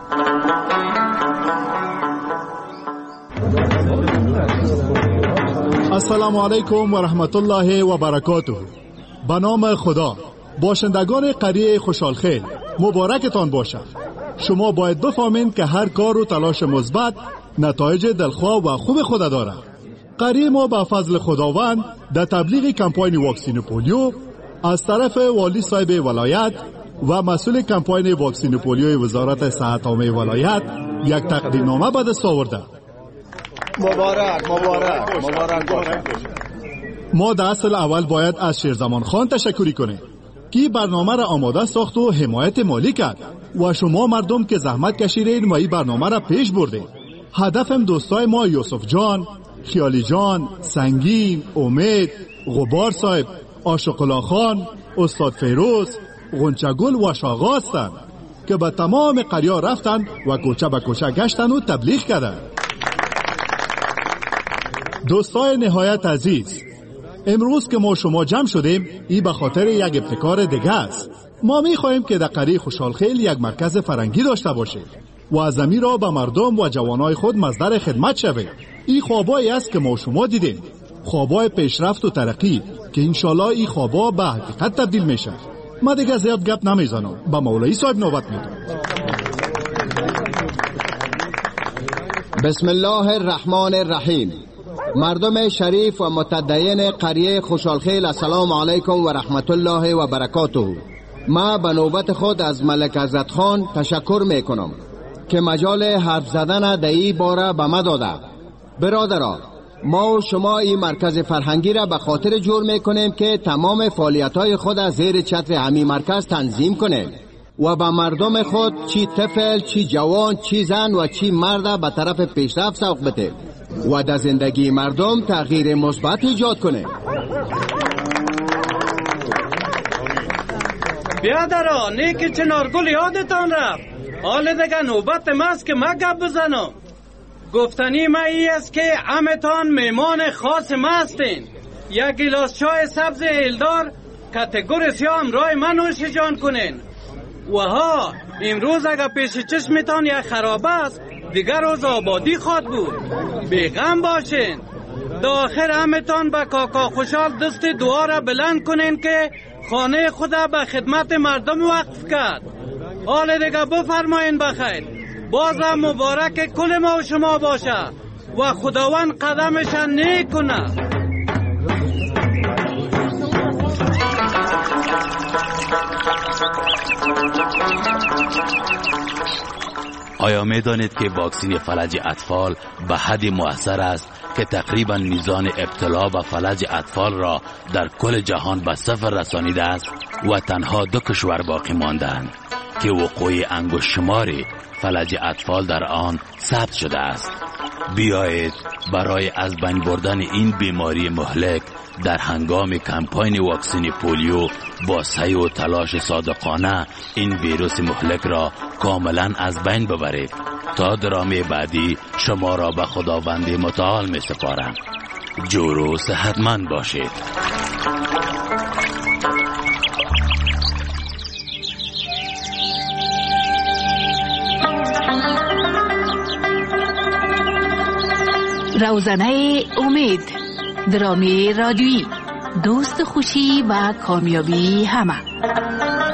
السلام علیکم و رحمت الله و برکاته. به نام خدا. باشندگان قریه خوشحالخیل مبارکتان باشد. شما باید بفهمید که هر کار و تلاش مثبت نتایج دلخواه و خوب خود دارد. قریه ما به فضل خداوند در تبلیغ کمپاین واکسین پولیو از طرف والی صاحب ولایت و مسئول کمپاین واکسین پولیو وزارت صحت عامه ولایت یک تقدیرنامه به دست آورده. مبارک مبارک مبارک باشه. ما در اصل اول باید از شیرزمان خان تشکری کنیم که برنامه را آماده ساخت و حمایت مالی کرد و شما مردم که زحمت کشیدین و این برنامه را پیش بردین. هدفم دوستای ما یوسف جان، خیالی جان، سنگین، امید، غبار صاحب، آشقلا خان، استاد فیروز، غنچگل و شاغا هستند که به تمام قریه رفتن و کوچه به کوچه گشتن و تبلیغ کردن. دوستای نهایت عزیز، امروز که ما شما جمع شدیم این به خاطر یک ابتکار دیگه است. ما می خواهیم که در قریه خوشحالخیل یک مرکز فرنگی داشته باشه و از زمین را به مردم و جوانای خود مصدر خدمت شوه. این خوابایی است که ما شما دیدیم، خوابای پیشرفت و ترقی که انشالله این خوابا به حقیقت تبدیل میشه. ما دیگه زیاد گپ نمیزنم، با مولایی صاحب نوبت میدم. بسم الله الرحمن الرحیم. مردم شریف و متدین قریه خوشحالخیل السلام علیکم و رحمت الله و برکاته. ما به نوبت خود از ملک عزت خان تشکر میکنم که مجال حرف زدن در این باره به ما داده. برادران، ما و شما این مرکز فرهنگی را به خاطر جور میکنیم که تمام فعالیت‌های خود از زیر چتر همین مرکز تنظیم کنیم و به مردم خود چی طفل، چی جوان، چی زن و چی مرد به طرف پیشرفت سوق بده و در زندگی مردم تغییر مثبت ایجاد کنه. بیادرا نیک چنارگل یادتان رفت. حال دیگه نوبت ماست که ما گپ بزنم. گفتنی ما ای است که همتان میمان خاص ما هستین. یک گلاس چای سبز هیلدار کتگور سیاه همراه من نوش جان کنین. و ها امروز اگر پیش چشمتان یک خرابه است دیگر روز آبادی خواد بود. بیغم باشین. دا آخر همتان به کاکا خوشحال دست دعا را بلند کنین که خانه خدا به خدمت مردم وقف کرد. حال دیگه بفرماین بخیر. بازم مبارک کل ما و شما باشه و خداوند قدمشان نیک کنه. آیا می دانید که واکسین فلج اطفال به حد مؤثر است که تقریبا میزان ابتلا به فلج اطفال را در کل جهان به صفر رسانیده است و تنها دو کشور باقی ماندند که وقوع انگشت شماری فلج اطفال در آن ثبت شده است. بیایید برای از بین بردن این بیماری مهلک در هنگام کمپاین واکسن پولیو با سعی و تلاش صادقانه این ویروس مهلک را کاملا از بین ببرید. تا درامه بعدی شما را به خداوند متعال می سپارم. جور و صحتمند باشید. روزنه امید، درامی رادیویی، دوست خوشی و کامیابی همه.